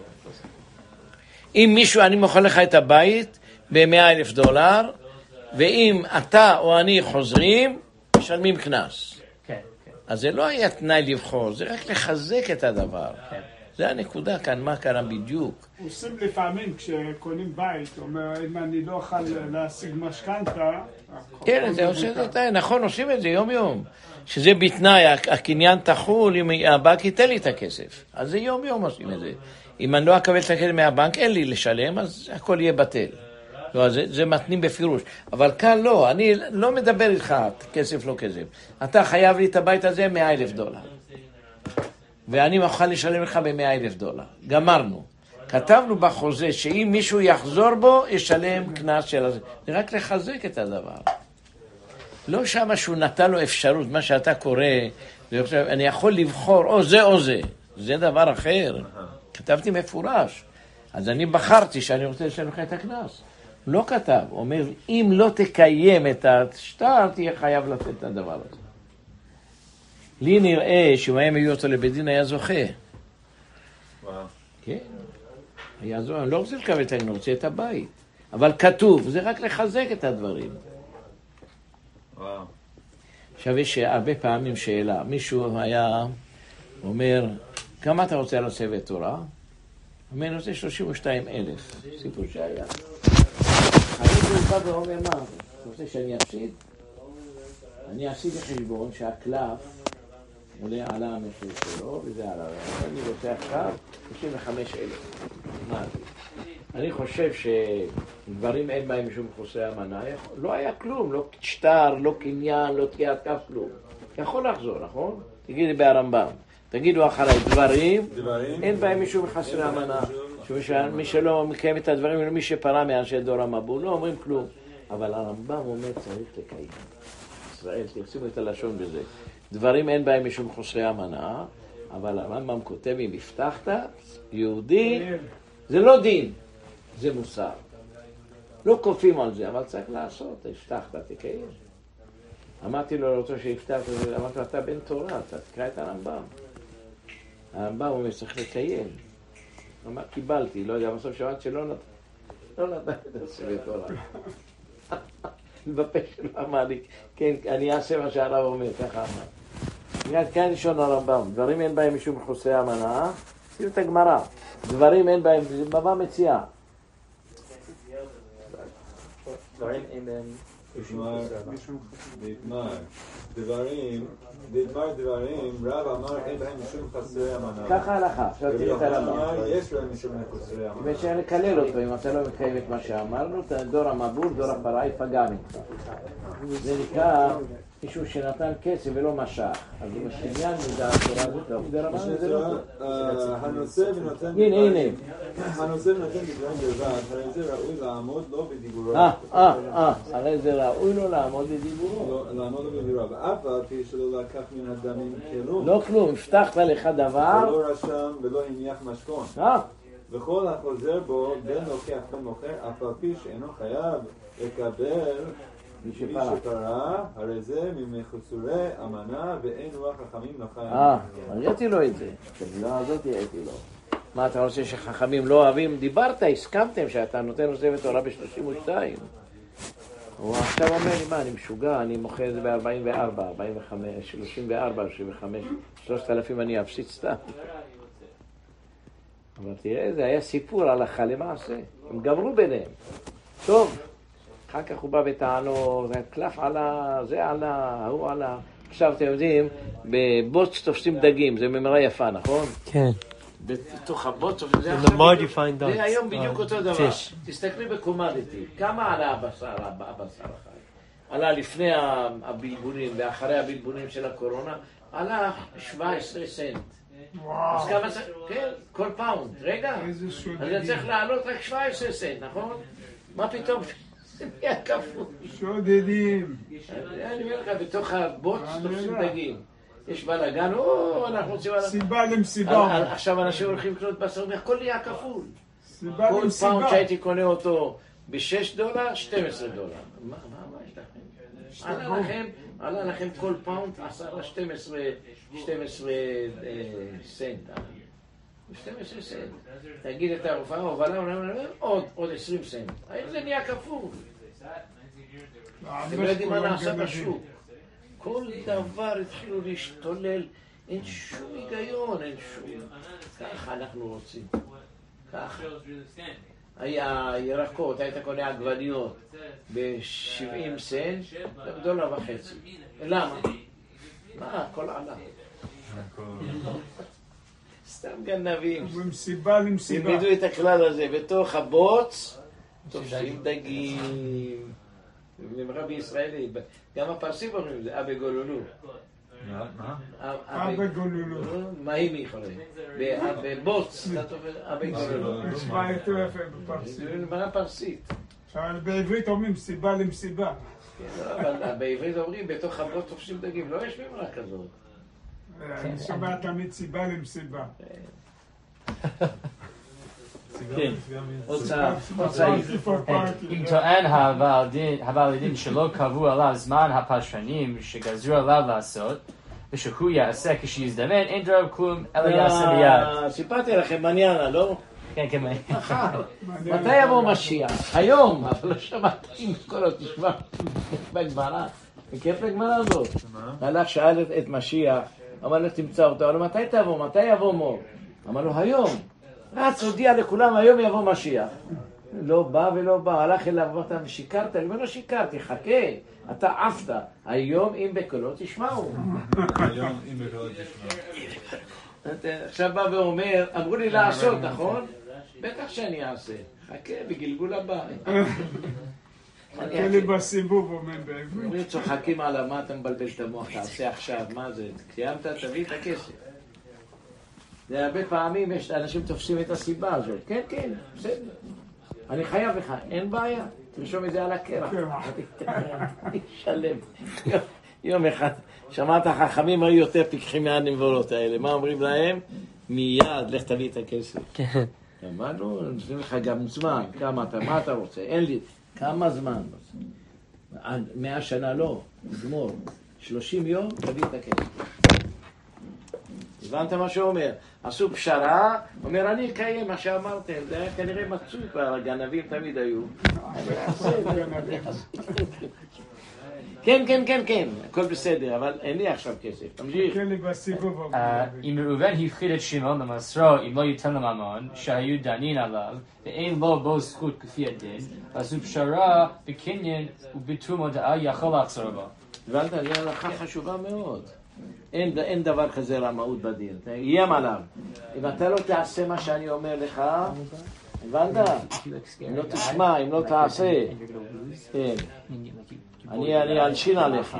אם מישהו, אני מוכר לך את הבית ב-מאה אלף דולר, ואם אתה או אני חוזרים, משלמים כנס. כן, כן. אז זה לא היה תנאי לבחור, זה רק לחזק את הדבר. כן. זה הנקודה כאן, מה קרה בדיוק. עושים לפעמים כשקונים בית, אומר, אם אני לא אוכל להשיג משכנתה... כן, זה עושה את זה, נכון, עושים את זה יום יום. שזה בתנאי, הקניין תחול, אם הבנק ייתן לי את הכסף. אז זה יום יום עושים את זה. אם אני לא אקבל את הכסף מהבנק, אין לי לשלם, אז הכל יהיה בטל. לא, זה, זה מתנים בפירוש. אבל כאן לא, אני לא מדבר איתך, כסף לא כסף. אתה חייב לי את הבית הזה מאה אלף דולר. ואני מוכן לשלם לך ב-מאה אלף דולר. גמרנו. כתבנו בחוזה שאם מישהו יחזור בו, ישלם כנס של הזה. זה רק לחזק את הדבר. לא שמה שהוא נתן לו אפשרות, מה שאתה קורא, אני יכול לבחור או זה או זה. זה דבר אחר. כתבתי מפורש. אז אני בחרתי שאני רוצה לשלם לך את הקנס. לא כתב, הוא אומר, אם לא תקיים את השטר, תהיה חייב לתת את הדבר הזה. לי נראה שאם היה מביא אותו לבית דין היה זוכה. וואו. כן. היה זוכה, אני לא רוצה לקבל את אני רוצה את הבית. אבל כתוב, זה רק לחזק את הדברים. וואו. עכשיו יש הרבה פעמים שאלה, מישהו היה אומר, כמה אתה רוצה על ספר תורה? הוא אומר, אני רוצה שלושים ושתיים אלף. סיפור שהיה. אני בא ואומר, מה? אתה רוצה שאני אפסיד? אני עשיתי חשבון שהקלף עולה על המחיר שלו, וזה על הרעיון. אני רוצה עכשיו שלושים וחמש אלף. מה זה? אני חושב שדברים אין בהם משום חוסר אמנה. לא היה כלום, לא שטר, לא קניין, לא תקיעת כף, כלום. יכול לחזור, נכון? תגידי בהרמב"ם. תגידו אחרי דברים, אין בהם משום חסר אמנה. מי שלא מקיים את הדברים, מי שפרה מאנשי דור המבול, לא אומרים כלום. אבל הרמב"ם אומר צריך לקיים. ישראל, תשימו את הלשון בזה. דברים אין בהם משום חוסרי אמנה, אבל הרמב"ם כותב, אם הבטחת, יהודי, זה לא דין, זה מוסר. לא כופים על זה, אבל צריך לעשות, הבטחת, תקיים. אמרתי לו, לאותו שהבטחת, אמרתי לו, אתה בן תורה, אתה תקרא את הרמב"ם. הרמב"ם אומר, צריך לקיים. אמר, קיבלתי, לא יודע, בסוף שמעת שלא נתן, לא נתן את הספר תורה. בפה שלו אמר לי, כן, אני אעשה מה שהרב אומר, ככה אמר. מיד כאן ראשון הרמב"ם, דברים אין בהם משום חוסר אמנה, תראו את הגמרא, דברים אין בהם, זה במה מציאה. דברים אין בהם דתמר, דברים, דתמר דברים, רב אמר אין בהם משום חסרי אמנה. ככה הלכה, עכשיו תראו את הרמב"ם. יש בהם משום חסרי אמנה. ושאין לקלל אותו, אם אתה לא מקיים את מה שאמרנו, דור המבול, דור הפרה יפגע ממך. זה נקרא מישהו שנתן כסף ולא משך. אז אם השניין מודע התורה הזאת, דור המבול זה לא טוב. הנושא ונותן... הנה, הנה. הנושא ונותן בדברים בלבד, הרי זה ראוי לעמוד לא בדיבורו. אה, אה, אה, הרי זה ראוי לו לעמוד בדיבורו. לעמוד לא בדיבורו, ואף על פי שלא לקח מן הדמים כלום. לא כלום, הבטחת לך דבר. ולא רשם ולא הניח משכון. אה. וכל החוזר בו, בין לוקח בין מוכר, אף על פי שאינו חייב לקבל מי שפרה, הרי זה ממחוסרי אמנה, ואין רוח חכמים לא חייב. אה, הראיתי לו את זה. לא הזאת הראיתי לו. מה אתה רוצה שחכמים לא אוהבים? דיברת, הסכמתם שאתה נותן לו ספר תורה ב-שלושים ושתיים. הוא עכשיו אומר לי, מה, אני משוגע, אני מוכר את זה ב-ארבעים וארבע, ארבעים וחמש, שלושים וארבע, שלושים וחמש, שלושת אלפים אני אפסיד סתם. אבל תראה, זה היה סיפור הלכה למעשה. הם גמרו ביניהם. טוב, אחר כך הוא בא בטענו, קלף עלה, זה עלה, ההוא עלה. עכשיו אתם יודעים, בבוץ תופסים דגים, זה ממרה יפה, נכון? כן. בתוך הבוץ, זה היום בדיוק אותו דבר. תסתכלי בקומדיטי, כמה עלה הבשר, הבשר החי? עלה לפני הבלבולים ואחרי הבלבולים של הקורונה, עלה שבע עשרה סנט. אז כמה זה? כן, כל פאונד. רגע, אז אני צריך לעלות רק שבע עשרה סנט, נכון? מה פתאום? זה נהיה כפול. שודדים. אני אומר לך, בתוך הבוץ תופסים דגים. יש בלגן, או, אנחנו רוצים... סיבה למסיבה. עכשיו אנשים הולכים לקנות בשר, הכל נהיה כפול. סיבה כל למסיבה. פאונד שהייתי קונה אותו בשש דולר, שתים עשרה דולר. מה, מה, מה יש לכם? עלה לכם, עלה לכם כל פאונד, עשרה, שתים עשרה, שתים עשרה סנט. שתים עשרה סנט. תגיד את הרופאה, הובלה, עוד, עוד עשרים סנט. האם זה נהיה כפול? אתם לא יודעים מה נעשה בשוק. כל דבר התחילו להשתולל, אין שום היגיון, אין שום... ככה אנחנו רוצים. ככה. היה ירקות, היית קונה עגבניות ב-שבעים סנט, דולר וחצי. למה? מה? הכל עלה. סתם גנבים. במסיבה למסיבה. תלמדו את הכלל הזה, בתוך הבוץ תופסים דגים. רבי ישראלי, גם הפרסים אומרים, זה אבא גולולו. מה? אבא גולולו. מה היא מי יכולה? בבוץ, אתה תופס אבא גולולו. נשמע יותר יפה בפרסית. זה מה פרסית? אבל בעברית אומרים סיבה למסיבה. אבל בעברית אומרים, בתוך הבוץ תופסים דגים, לא יש מימרה כזאת. אני שומע תמיד סיבה למסיבה. כן, עוד סעיף. אם טוען הבעל הדין שלא קבעו עליו זמן הפרשנים שגזרו עליו לעשות, ושהוא יעשה כשיזדמן, אין דרב כלום, אלא יעשה ביד. סיפרתי לכם מניאנה, לא? כן, כן. מחר. מתי יבוא משיח? היום, אבל לא שמעתי עם כל עוד תשמע בגמרא. וכיף לגמרא הזאת. הלך שאל את משיח, אמר לך תמצא אותו, אמר מתי תבוא, מתי יבוא מור? אמר לו היום. רץ, הודיע לכולם, היום יבוא משיח. לא בא ולא בא, הלך אליו, אמרת, שיקרת? אני אומר, לא שיקרתי, חכה, אתה עפת. היום אם בקולו תשמעו. היום אם בקולו תשמעו. עכשיו בא ואומר, אמרו לי לעשות, נכון? בטח שאני אעשה. חכה, בגלגול הבא. חכה לי בסיבוב, אומר בעברית. אומרים, צוחקים עליו, מה אתה מבלבל את המוח, תעשה עכשיו, מה זה? קיימת, תביא את הכסף. זה הרבה פעמים יש אנשים תופסים את הסיבה הזאת. כן, כן, בסדר. אני חייב לך, אין בעיה. תרשום את זה על הקרח. אני שלם. יום אחד, שמעת החכמים היו יותר פיקחים מהנבואות האלה. מה אומרים להם? מיד, לך תביא את הכסף. אמרנו, נותנים לך גם זמן. כמה אתה, מה אתה רוצה? אין לי. כמה זמן? מאה שנה לא, נגמור. שלושים יום, תביא את הכסף. הבנת מה שהוא אומר? עשו פשרה, אומר אני אקיים מה שאמרתם, זה היה כנראה מצוי כבר, הגנבים תמיד היו. כן, כן, כן, כן, הכל בסדר, אבל אין לי עכשיו כסף, תמשיך. אם ראובן הפחיד את שמעון למסרו, אם לא ייתן לו ממון, שהיו דנין עליו, ואין לו בו זכות כפי הדין, עשו פשרה בקניין ובתום הודעה יכול לחזור בו. הבנת, זו הלכה חשובה מאוד. אין, אין דבר כזה רמאות בדין, איים עליו. אם אתה לא תעשה מה שאני אומר לך, הבנת? אם לא תשמע, אם לא תעשה, כן. אני, אני אלשין עליך.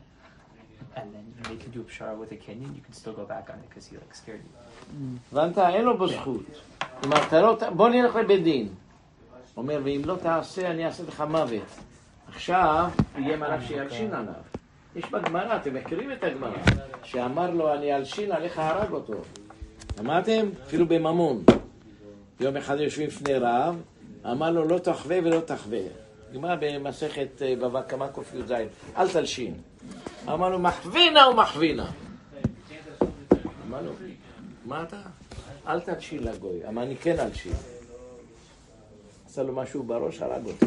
הבנת? אין לו בו זכות. בוא נלך לבית דין. אומר, ואם לא תעשה, אני אעשה לך מוות. עכשיו, איים עליו שילשין עליו. יש בגמרא, אתם מכירים את הגמרא, שאמר לו, אני אלשין עליך הרג אותו. אמרתם? אפילו בממון. יום אחד יושבים לפני רב, אמר לו, לא תחווה ולא תחווה. גמרא במסכת בבא קמא ק"ז, אל תלשין. אמר לו, מחווינה ומחווינה. אמר לו, מה אתה? אל תלשין לגוי. אמר, אני כן אלשין. עשה לו משהו בראש, הרג אותו.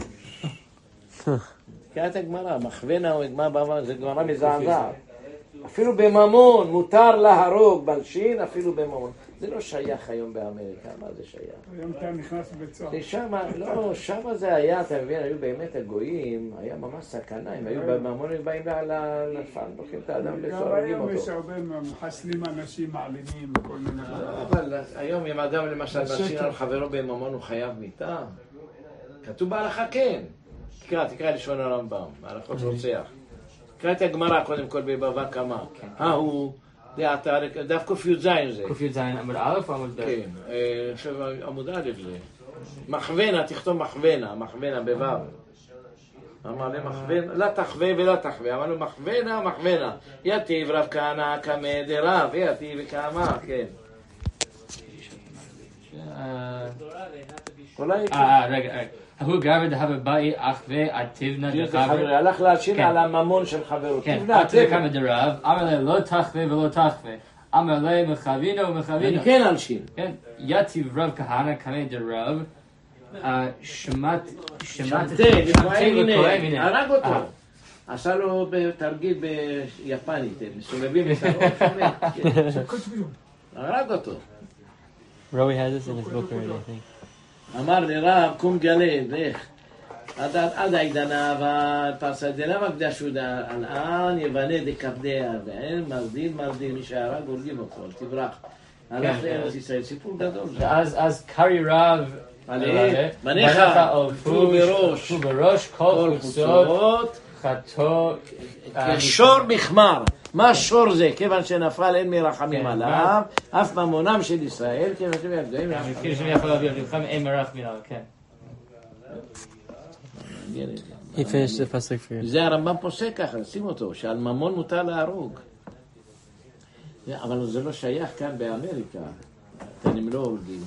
קראת הגמרא, מחווינה או הגמרא, זה גמרא מזעזעת. אפילו בממון, מותר להרוג בלשין, אפילו בממון. זה לא שייך היום באמריקה, מה זה שייך? היום אתה נכנס בצוהר. שמה, לא, שמה זה היה, אתה מבין, היו באמת הגויים, היה ממש סכנה, הם היו בממון, הם באים לפן, לוקחים את האדם בסוהר, הורגים אותו. היום יש הרבה מחסלים אנשים מעלימים, כל מיני... אבל היום אם אדם למשל משין על חברו בממון, הוא חייב מיתה? כתוב בהלכה כן. תקרא, תקרא לשון הרמב"ם, בהלכות רוצח. תקרא את הגמרא קודם כל בבבא קמא. ההוא, דף ק"ז זה. ק"ז עמוד א' או עמוד ב'? כן, עכשיו עמוד א' זה. מחווינה, תכתוב מחווינה, מחווינה בבב. אמר לי מחווינה, לא תחווה ולא תחווה. אמר לו מחווינה, מחווינה. יתיב רב כהנא קמא דרב, יתיב וקמא, כן. אה, רגע, רגע. הוא גר דהבה באי אחווה עד תבנה דחבר. הלך להשין על הממון של חברו. כן, עד תבנה כמה דרב. אמר לה לא תחווה ולא תחווה. אמר לה מחווינה ומחווינה. אני כן אלשין. כן, יתיב רב כהנא קמא דרב. שמט, שמט, הנה, הרג אותו. עשה לו תרגיל ביפנית, מסובבים את הראש. הרג אותו. Rowie has this in his book already, I think. אמר לרב, קום גלה, לך. עד העידנה, אבל פרסה דלה מקדשו דענן, יבנה דקפדיה, ואין מרדין מרדין, מי שהרג הורגים אותו, תברח. הלך לארץ ישראל, סיפור גדול. אז קרי רב, בניך, פרו בראש, פרו בראש, כל חוצות, חטוא, כשור מחמר. מה שור זה? כיוון שנפל אין מרחמים עליו, אף ממונם של ישראל, כיוון שהם יפגעים. אני מזכיר שאני יכול להביא לכם אין מרחמים עליו, כן. He finished the pasuk for you. זה הרמב"ם פוסק ככה, שים אותו, שעל ממון מותר להרוג. אבל זה לא שייך כאן באמריקה. אתם לא הורגים.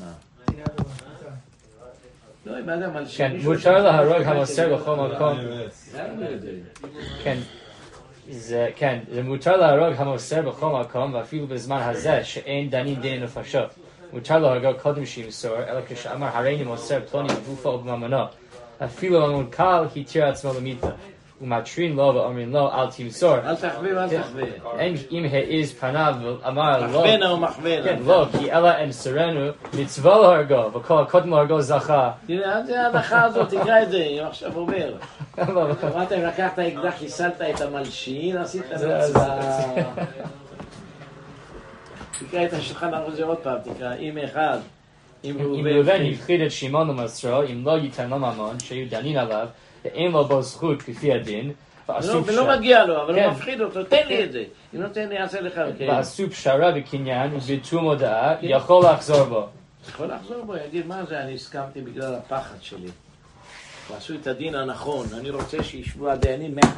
לא, אם אדם על כן, מותר להרוג המוסר בכל מקום. כן, זה, כן, זה מותר להרוג המוסר בכל מקום, ואפילו בזמן הזה שאין דנים דין נפשות. מותר להורגו קודם שימסור, אלא כשאמר הריני מוסר פלוני בגופו או בממונו. אפילו ממון קל התיר עצמו למיתה. ומטרין לו ואומרים לו אל תמסור. אל תחביא ואל תחביא. אם העז פניו ואמר לא, מכוונה ומכוונה. כן, לא, כי אלא אין סרנו מצווה להורגו, וכל הקודם להורגו זכה. תראה, זה ההלכה הזאת, תקרא את זה, אם עכשיו אומר. אמרת, אם לקחת אקדח, חיסלת את המלשין, עשית מצווה. תקרא את השולחן ערוך הזה עוד פעם, תקרא, אם אחד, אם ראובן הפחיד את שמעון ומסרו, אם לא ייתן לו ממון, שיהיו דנין עליו, ואין לו בו זכות לפי הדין, ולא מגיע לו, אבל הוא מפחיד אותו, תן לי את זה. אם לא תן לי, יעשה לך. ועשו פשרה בקניין, וביטום הודעה, יכול לחזור בו. יכול לחזור בו, יגיד, מה זה, אני הסכמתי בגלל הפחד שלי. ועשו את הדין הנכון, אני רוצה שישבו הדיינים